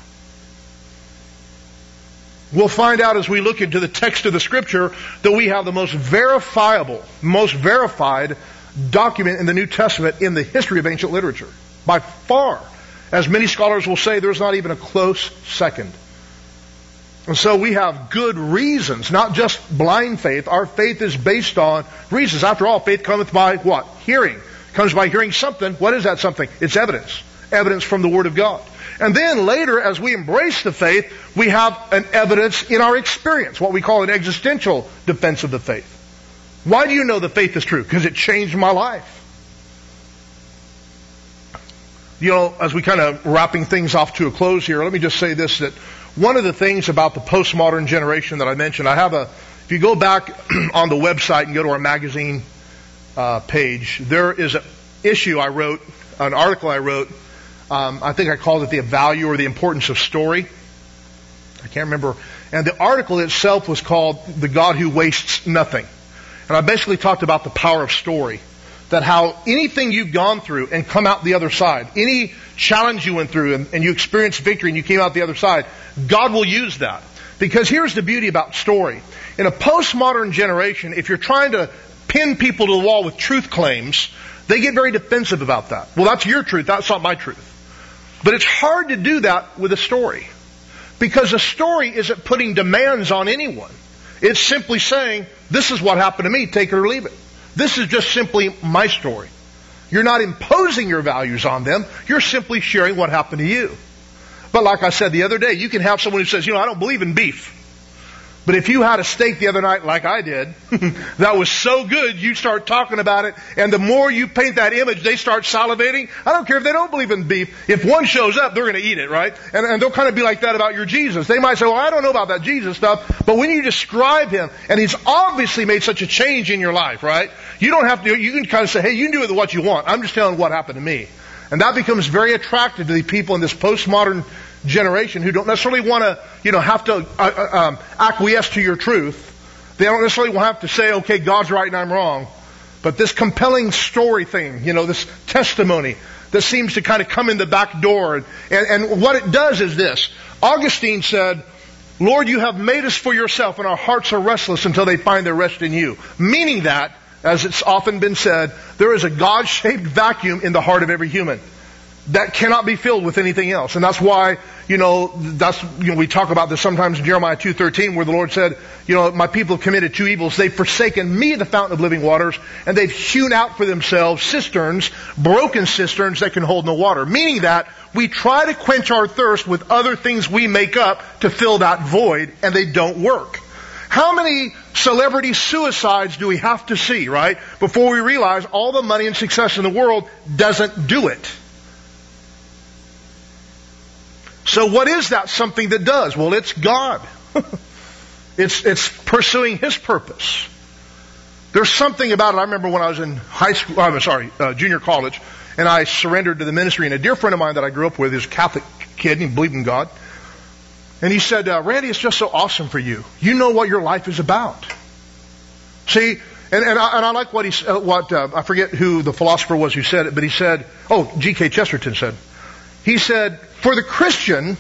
Speaker 2: We'll find out as we look into the text of the Scripture that we have the most verified document in the New Testament in the history of ancient literature. By far. As many scholars will say, there's not even a close second. And so we have good reasons, not just blind faith. Our faith is based on reasons. After all, faith cometh by what? Hearing. It comes by hearing something. What is that something? It's evidence. Evidence from the Word of God. And then later, as we embrace the faith, we have an evidence in our experience, what we call an existential defense of the faith. Why do you know the faith is true? Because it changed my life. As we kind of wrapping things off to a close here, let me just say this, that one of the things about the postmodern generation that I mentioned, if you go back on the website and go to our magazine page, there is an issue I wrote, an article I wrote, I think I called it The Value or the Importance of Story. I can't remember. And the article itself was called The God Who Wastes Nothing. And I basically talked about the power of story. That how anything you've gone through and come out the other side, any challenge you went through and you experienced victory and you came out the other side, God will use that. Because here's the beauty about story. In a postmodern generation, if you're trying to pin people to the wall with truth claims, they get very defensive about that. Well, that's your truth, that's not my truth. But it's hard to do that with a story. Because a story isn't putting demands on anyone. It's simply saying, this is what happened to me, take it or leave it. This is just simply my story. You're not imposing your values on them. You're simply sharing what happened to you. But like I said the other day, you can have someone who says, I don't believe in beef. But if you had a steak the other night, like I did, that was so good, you start talking about it, and the more you paint that image, they start salivating. I don't care if they don't believe in beef. If one shows up, they're going to eat it, right? And they'll kind of be like that about your Jesus. They might say, well, I don't know about that Jesus stuff, but when you describe Him, and He's obviously made such a change in your life, right? You don't have to, you can kind of say, hey, you can do with it what you want. I'm just telling what happened to me. And that becomes very attractive to the people in this postmodern generation who don't necessarily want to, have to acquiesce to your truth. They don't necessarily have to say, okay, God's right and I'm wrong. But this compelling story thing, this testimony that seems to kind of come in the back door. And what it does is this. Augustine said, Lord, you have made us for yourself, and our hearts are restless until they find their rest in you. Meaning that, as it's often been said, there is a God-shaped vacuum in the heart of every human that cannot be filled with anything else. And that's why, we talk about this sometimes in Jeremiah 2:13, where the Lord said, my people have committed two evils. They've forsaken me, the fountain of living waters, and they've hewn out for themselves cisterns, broken cisterns that can hold no water. Meaning that we try to quench our thirst with other things we make up to fill that void, and they don't work. How many celebrity suicides do we have to see, right, before we realize all the money and success in the world doesn't do it? So what is that something that does? Well, it's God. It's pursuing His purpose. There's something about it. I remember when I was in junior college, and I surrendered to the ministry, and a dear friend of mine that I grew up with is a Catholic kid, and he believed in God. And he said, Randy, it's just so awesome for you. You know what your life is about. See, and I like what I forget who the philosopher was who said it, but he said, G.K. Chesterton said, he said, for the Christian,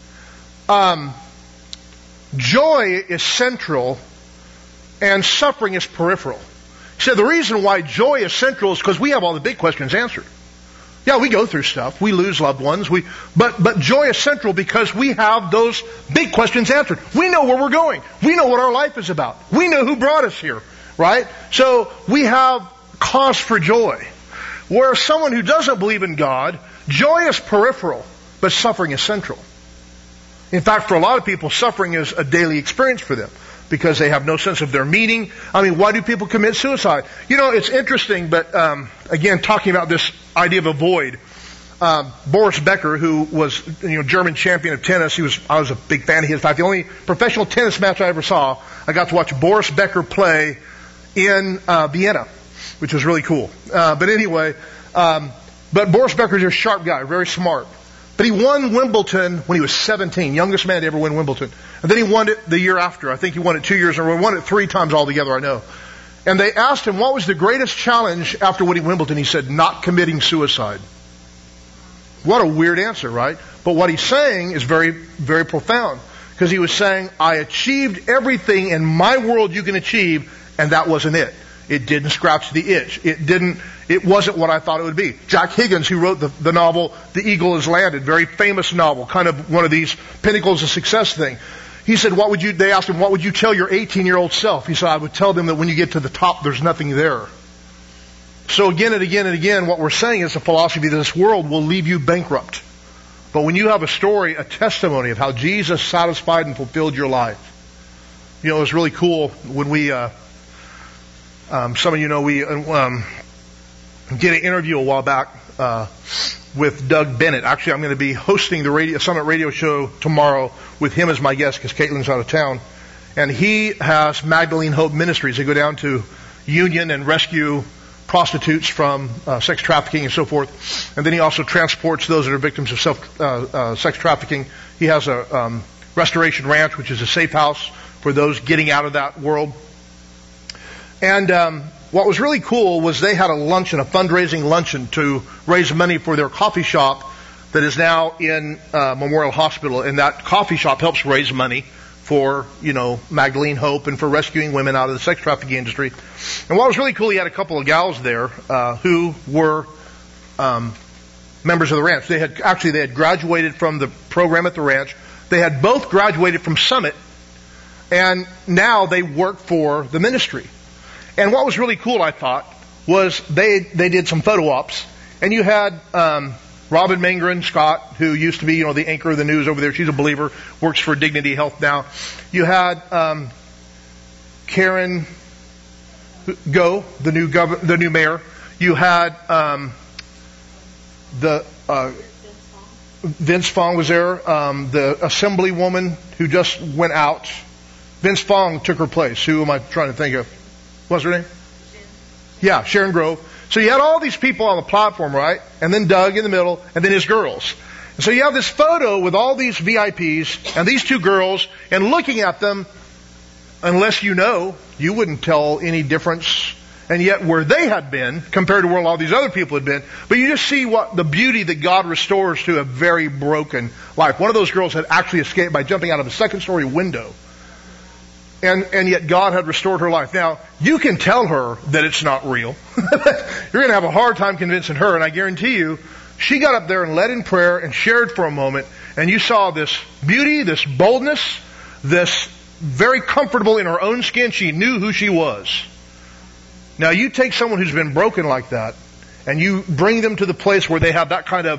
Speaker 2: joy is central and suffering is peripheral. He said the reason why joy is central is because we have all the big questions answered. Yeah, we go through stuff. We lose loved ones. But joy is central because we have those big questions answered. We know where we're going. We know what our life is about. We know who brought us here, right? So we have cause for joy. Whereas someone who doesn't believe in God, joy is peripheral, but suffering is central. In fact, for a lot of people, suffering is a daily experience for them because they have no sense of their meaning. I mean, why do people commit suicide? It's interesting, but again, talking about this idea of a void. Boris Becker, who was German champion of tennis, I was a big fan of his. In fact, the only professional tennis match I ever saw, I got to watch Boris Becker play in Vienna, which was really cool. But anyway, but Boris Becker's a sharp guy, very smart. But he won Wimbledon when he was 17, youngest man to ever win Wimbledon. And then he won it the year after. I think he won it 2 years in a row. He won it 3 times altogether, I know. And they asked him what was the greatest challenge after winning Wimbledon. He said, not committing suicide. What a weird answer, right? But what he's saying is very, very profound. Because he was saying, I achieved everything in my world you can achieve, and that wasn't it. It didn't scratch the itch. It wasn't what I thought it would be. Jack Higgins, who wrote the novel The Eagle Has Landed, very famous novel, kind of one of these pinnacles of success thing. He said, they asked him, what would you tell your 18-year-old self? He said, I would tell them that when you get to the top, there's nothing there. So again and again and again, what we're saying is the philosophy that this world will leave you bankrupt. But when you have a story, a testimony of how Jesus satisfied and fulfilled your life. It was really cool when we, some of you know, we did an interview a while back with Doug Bennett. Actually, I'm going to be hosting the Summit Radio Show tomorrow with him as my guest because Caitlin's out of town. And he has Magdalene Hope Ministries. They go down to Union and rescue prostitutes from sex trafficking and so forth. And then he also transports those that are victims of sex trafficking. He has a Restoration Ranch, which is a safe house for those getting out of that world. And what was really cool was they had a fundraising luncheon to raise money for their coffee shop that is now in Memorial Hospital. And that coffee shop helps raise money for, Magdalene Hope and for rescuing women out of the sex trafficking industry. And what was really cool, he had a couple of gals there who were members of the ranch. They had graduated from the program at the ranch. They had both graduated from Summit, and now they work for the ministry. And what was really cool, I thought, was they did some photo ops, and you had Robin Mangren Scott, who used to be, the anchor of the news over there. She's a believer, works for Dignity Health now. You had Karen Go, the new mayor. You had Vince Fong was there, the assemblywoman who just went out. Vince Fong took her place. Who am I trying to think of? What's her name? Yeah, Sharon Grove. So you had all these people on the platform, right? And then Doug in the middle, and then his girls. And so you have this photo with all these VIPs and these two girls, and looking at them, unless you wouldn't tell any difference. And yet where they had been compared to where all these other people had been. But you just see what the beauty that God restores to a very broken life. One of those girls had actually escaped by jumping out of a second-story window. And yet God had restored her life. Now, you can tell her that it's not real. You're going to have a hard time convincing her, and I guarantee you, she got up there and led in prayer and shared for a moment, and you saw this beauty, this boldness, this very comfortable in her own skin. She knew who she was. Now, you take someone who's been broken like that, and you bring them to the place where they have that kind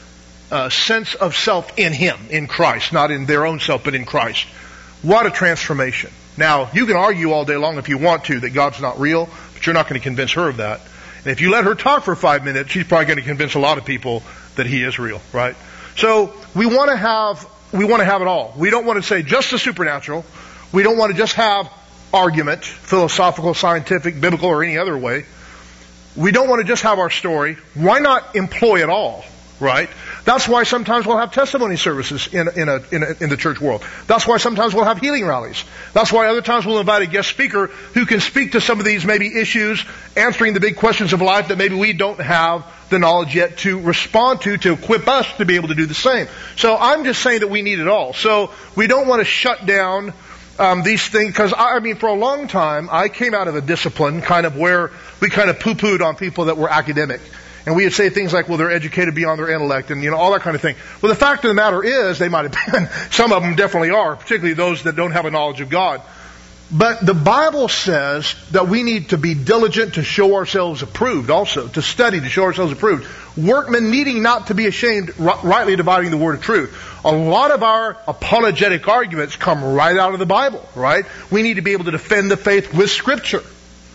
Speaker 2: of sense of self in Him, in Christ, not in their own self, but in Christ. What a transformation. Now, you can argue all day long if you want to that God's not real, but you're not going to convince her of that. And if you let her talk for 5 minutes, she's probably going to convince a lot of people that He is real, right? So we want to have it all. We don't want to say just the supernatural. We don't want to just have argument, philosophical, scientific, biblical, or any other way. We don't want to just have our story. Why not employ it all, right? That's why sometimes we'll have testimony services in the church world. That's why sometimes we'll have healing rallies. That's why other times we'll invite a guest speaker who can speak to some of these maybe issues, answering the big questions of life that maybe we don't have the knowledge yet to respond to equip us to be able to do the same. So I'm just saying that we need it all. So we don't want to shut down these things, because for a long time I came out of a discipline kind of where we kind of poo-pooed on people that were academic. And we would say things like, well, they're educated beyond their intellect and, all that kind of thing. Well, the fact of the matter is, they might have been. Some of them definitely are, particularly those that don't have a knowledge of God. But the Bible says that we need to be diligent to show ourselves approved also, to study to show ourselves approved. Workmen needing not to be ashamed, rightly dividing the word of truth. A lot of our apologetic arguments come right out of the Bible, right? We need to be able to defend the faith with Scripture.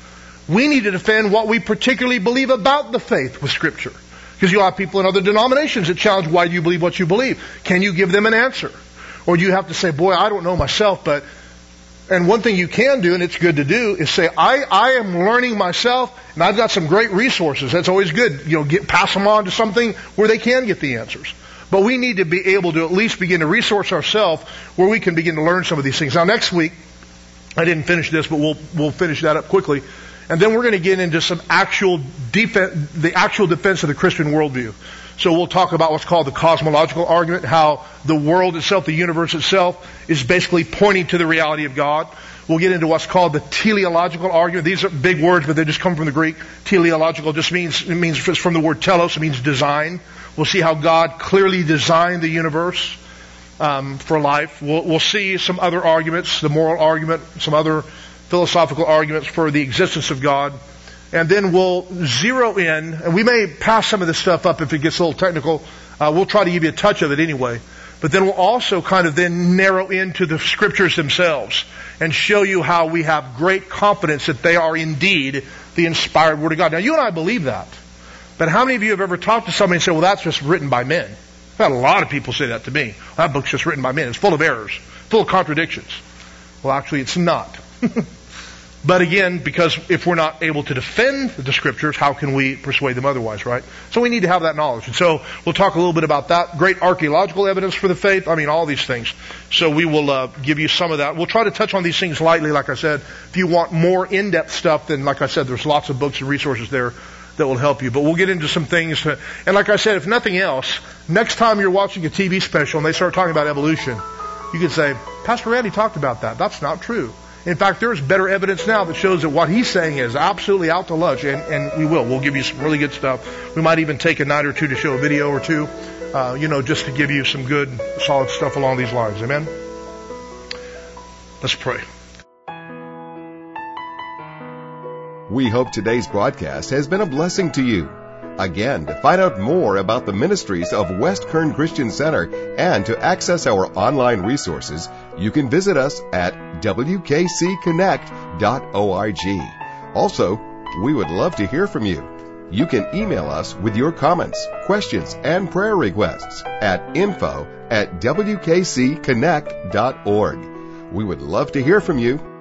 Speaker 2: We need to defend what we particularly believe about the faith with Scripture. Because you'll have people in other denominations that challenge, why do you believe what you believe? Can you give them an answer? Or do you have to say, boy, I don't know myself, but... And one thing you can do, and it's good to do, is say, I am learning myself, and I've got some great resources. That's always good. Pass them on to something where they can get the answers. But we need to be able to at least begin to resource ourselves where we can begin to learn some of these things. Now, next week, I didn't finish this, but we'll finish that up quickly. And then we're going to get into some the actual defense of the Christian worldview. So we'll talk about what's called the cosmological argument, how the world itself, the universe itself, is basically pointing to the reality of God. We'll get into what's called the teleological argument. These are big words, but they just come from the Greek. Teleological just means it's from the word telos, it means design. We'll see how God clearly designed the universe for life. We'll see some other arguments, the moral argument, some other philosophical arguments for the existence of God. And then we'll zero in, and we may pass some of this stuff up if it gets a little technical. We'll try to give you a touch of it anyway. But then we'll also kind of then narrow into the Scriptures themselves and show you how we have great confidence that they are indeed the inspired Word of God. Now, you and I believe that. But how many of you have ever talked to somebody and said, well, that's just written by men? I've had a lot of people say that to me. That book's just written by men. It's full of errors, full of contradictions. Well, actually, it's not. But again, because if we're not able to defend the Scriptures, how can we persuade them otherwise, right? So we need to have that knowledge. And so we'll talk a little bit about that. Great archaeological evidence for the faith. All these things. So we will give you some of that. We'll try to touch on these things lightly, like I said. If you want more in-depth stuff, then like I said, there's lots of books and resources there that will help you. But we'll get into some things. And like I said, if nothing else, next time you're watching a TV special and they start talking about evolution, you can say, Pastor Randy talked about that. That's not true. In fact, there's better evidence now that shows that what he's saying is absolutely out to lunch, and we will. We'll give you some really good stuff. We might even take a night or two to show a video or two, just to give you some good, solid stuff along these lines. Amen? Let's pray.
Speaker 1: We hope today's broadcast has been a blessing to you. Again, to find out more about the ministries of West Kern Christian Center and to access our online resources, you can visit us at wkcconnect.org. Also, we would love to hear from you. You can email us with your comments, questions, and prayer requests at info@wkcconnect.org. We would love to hear from you.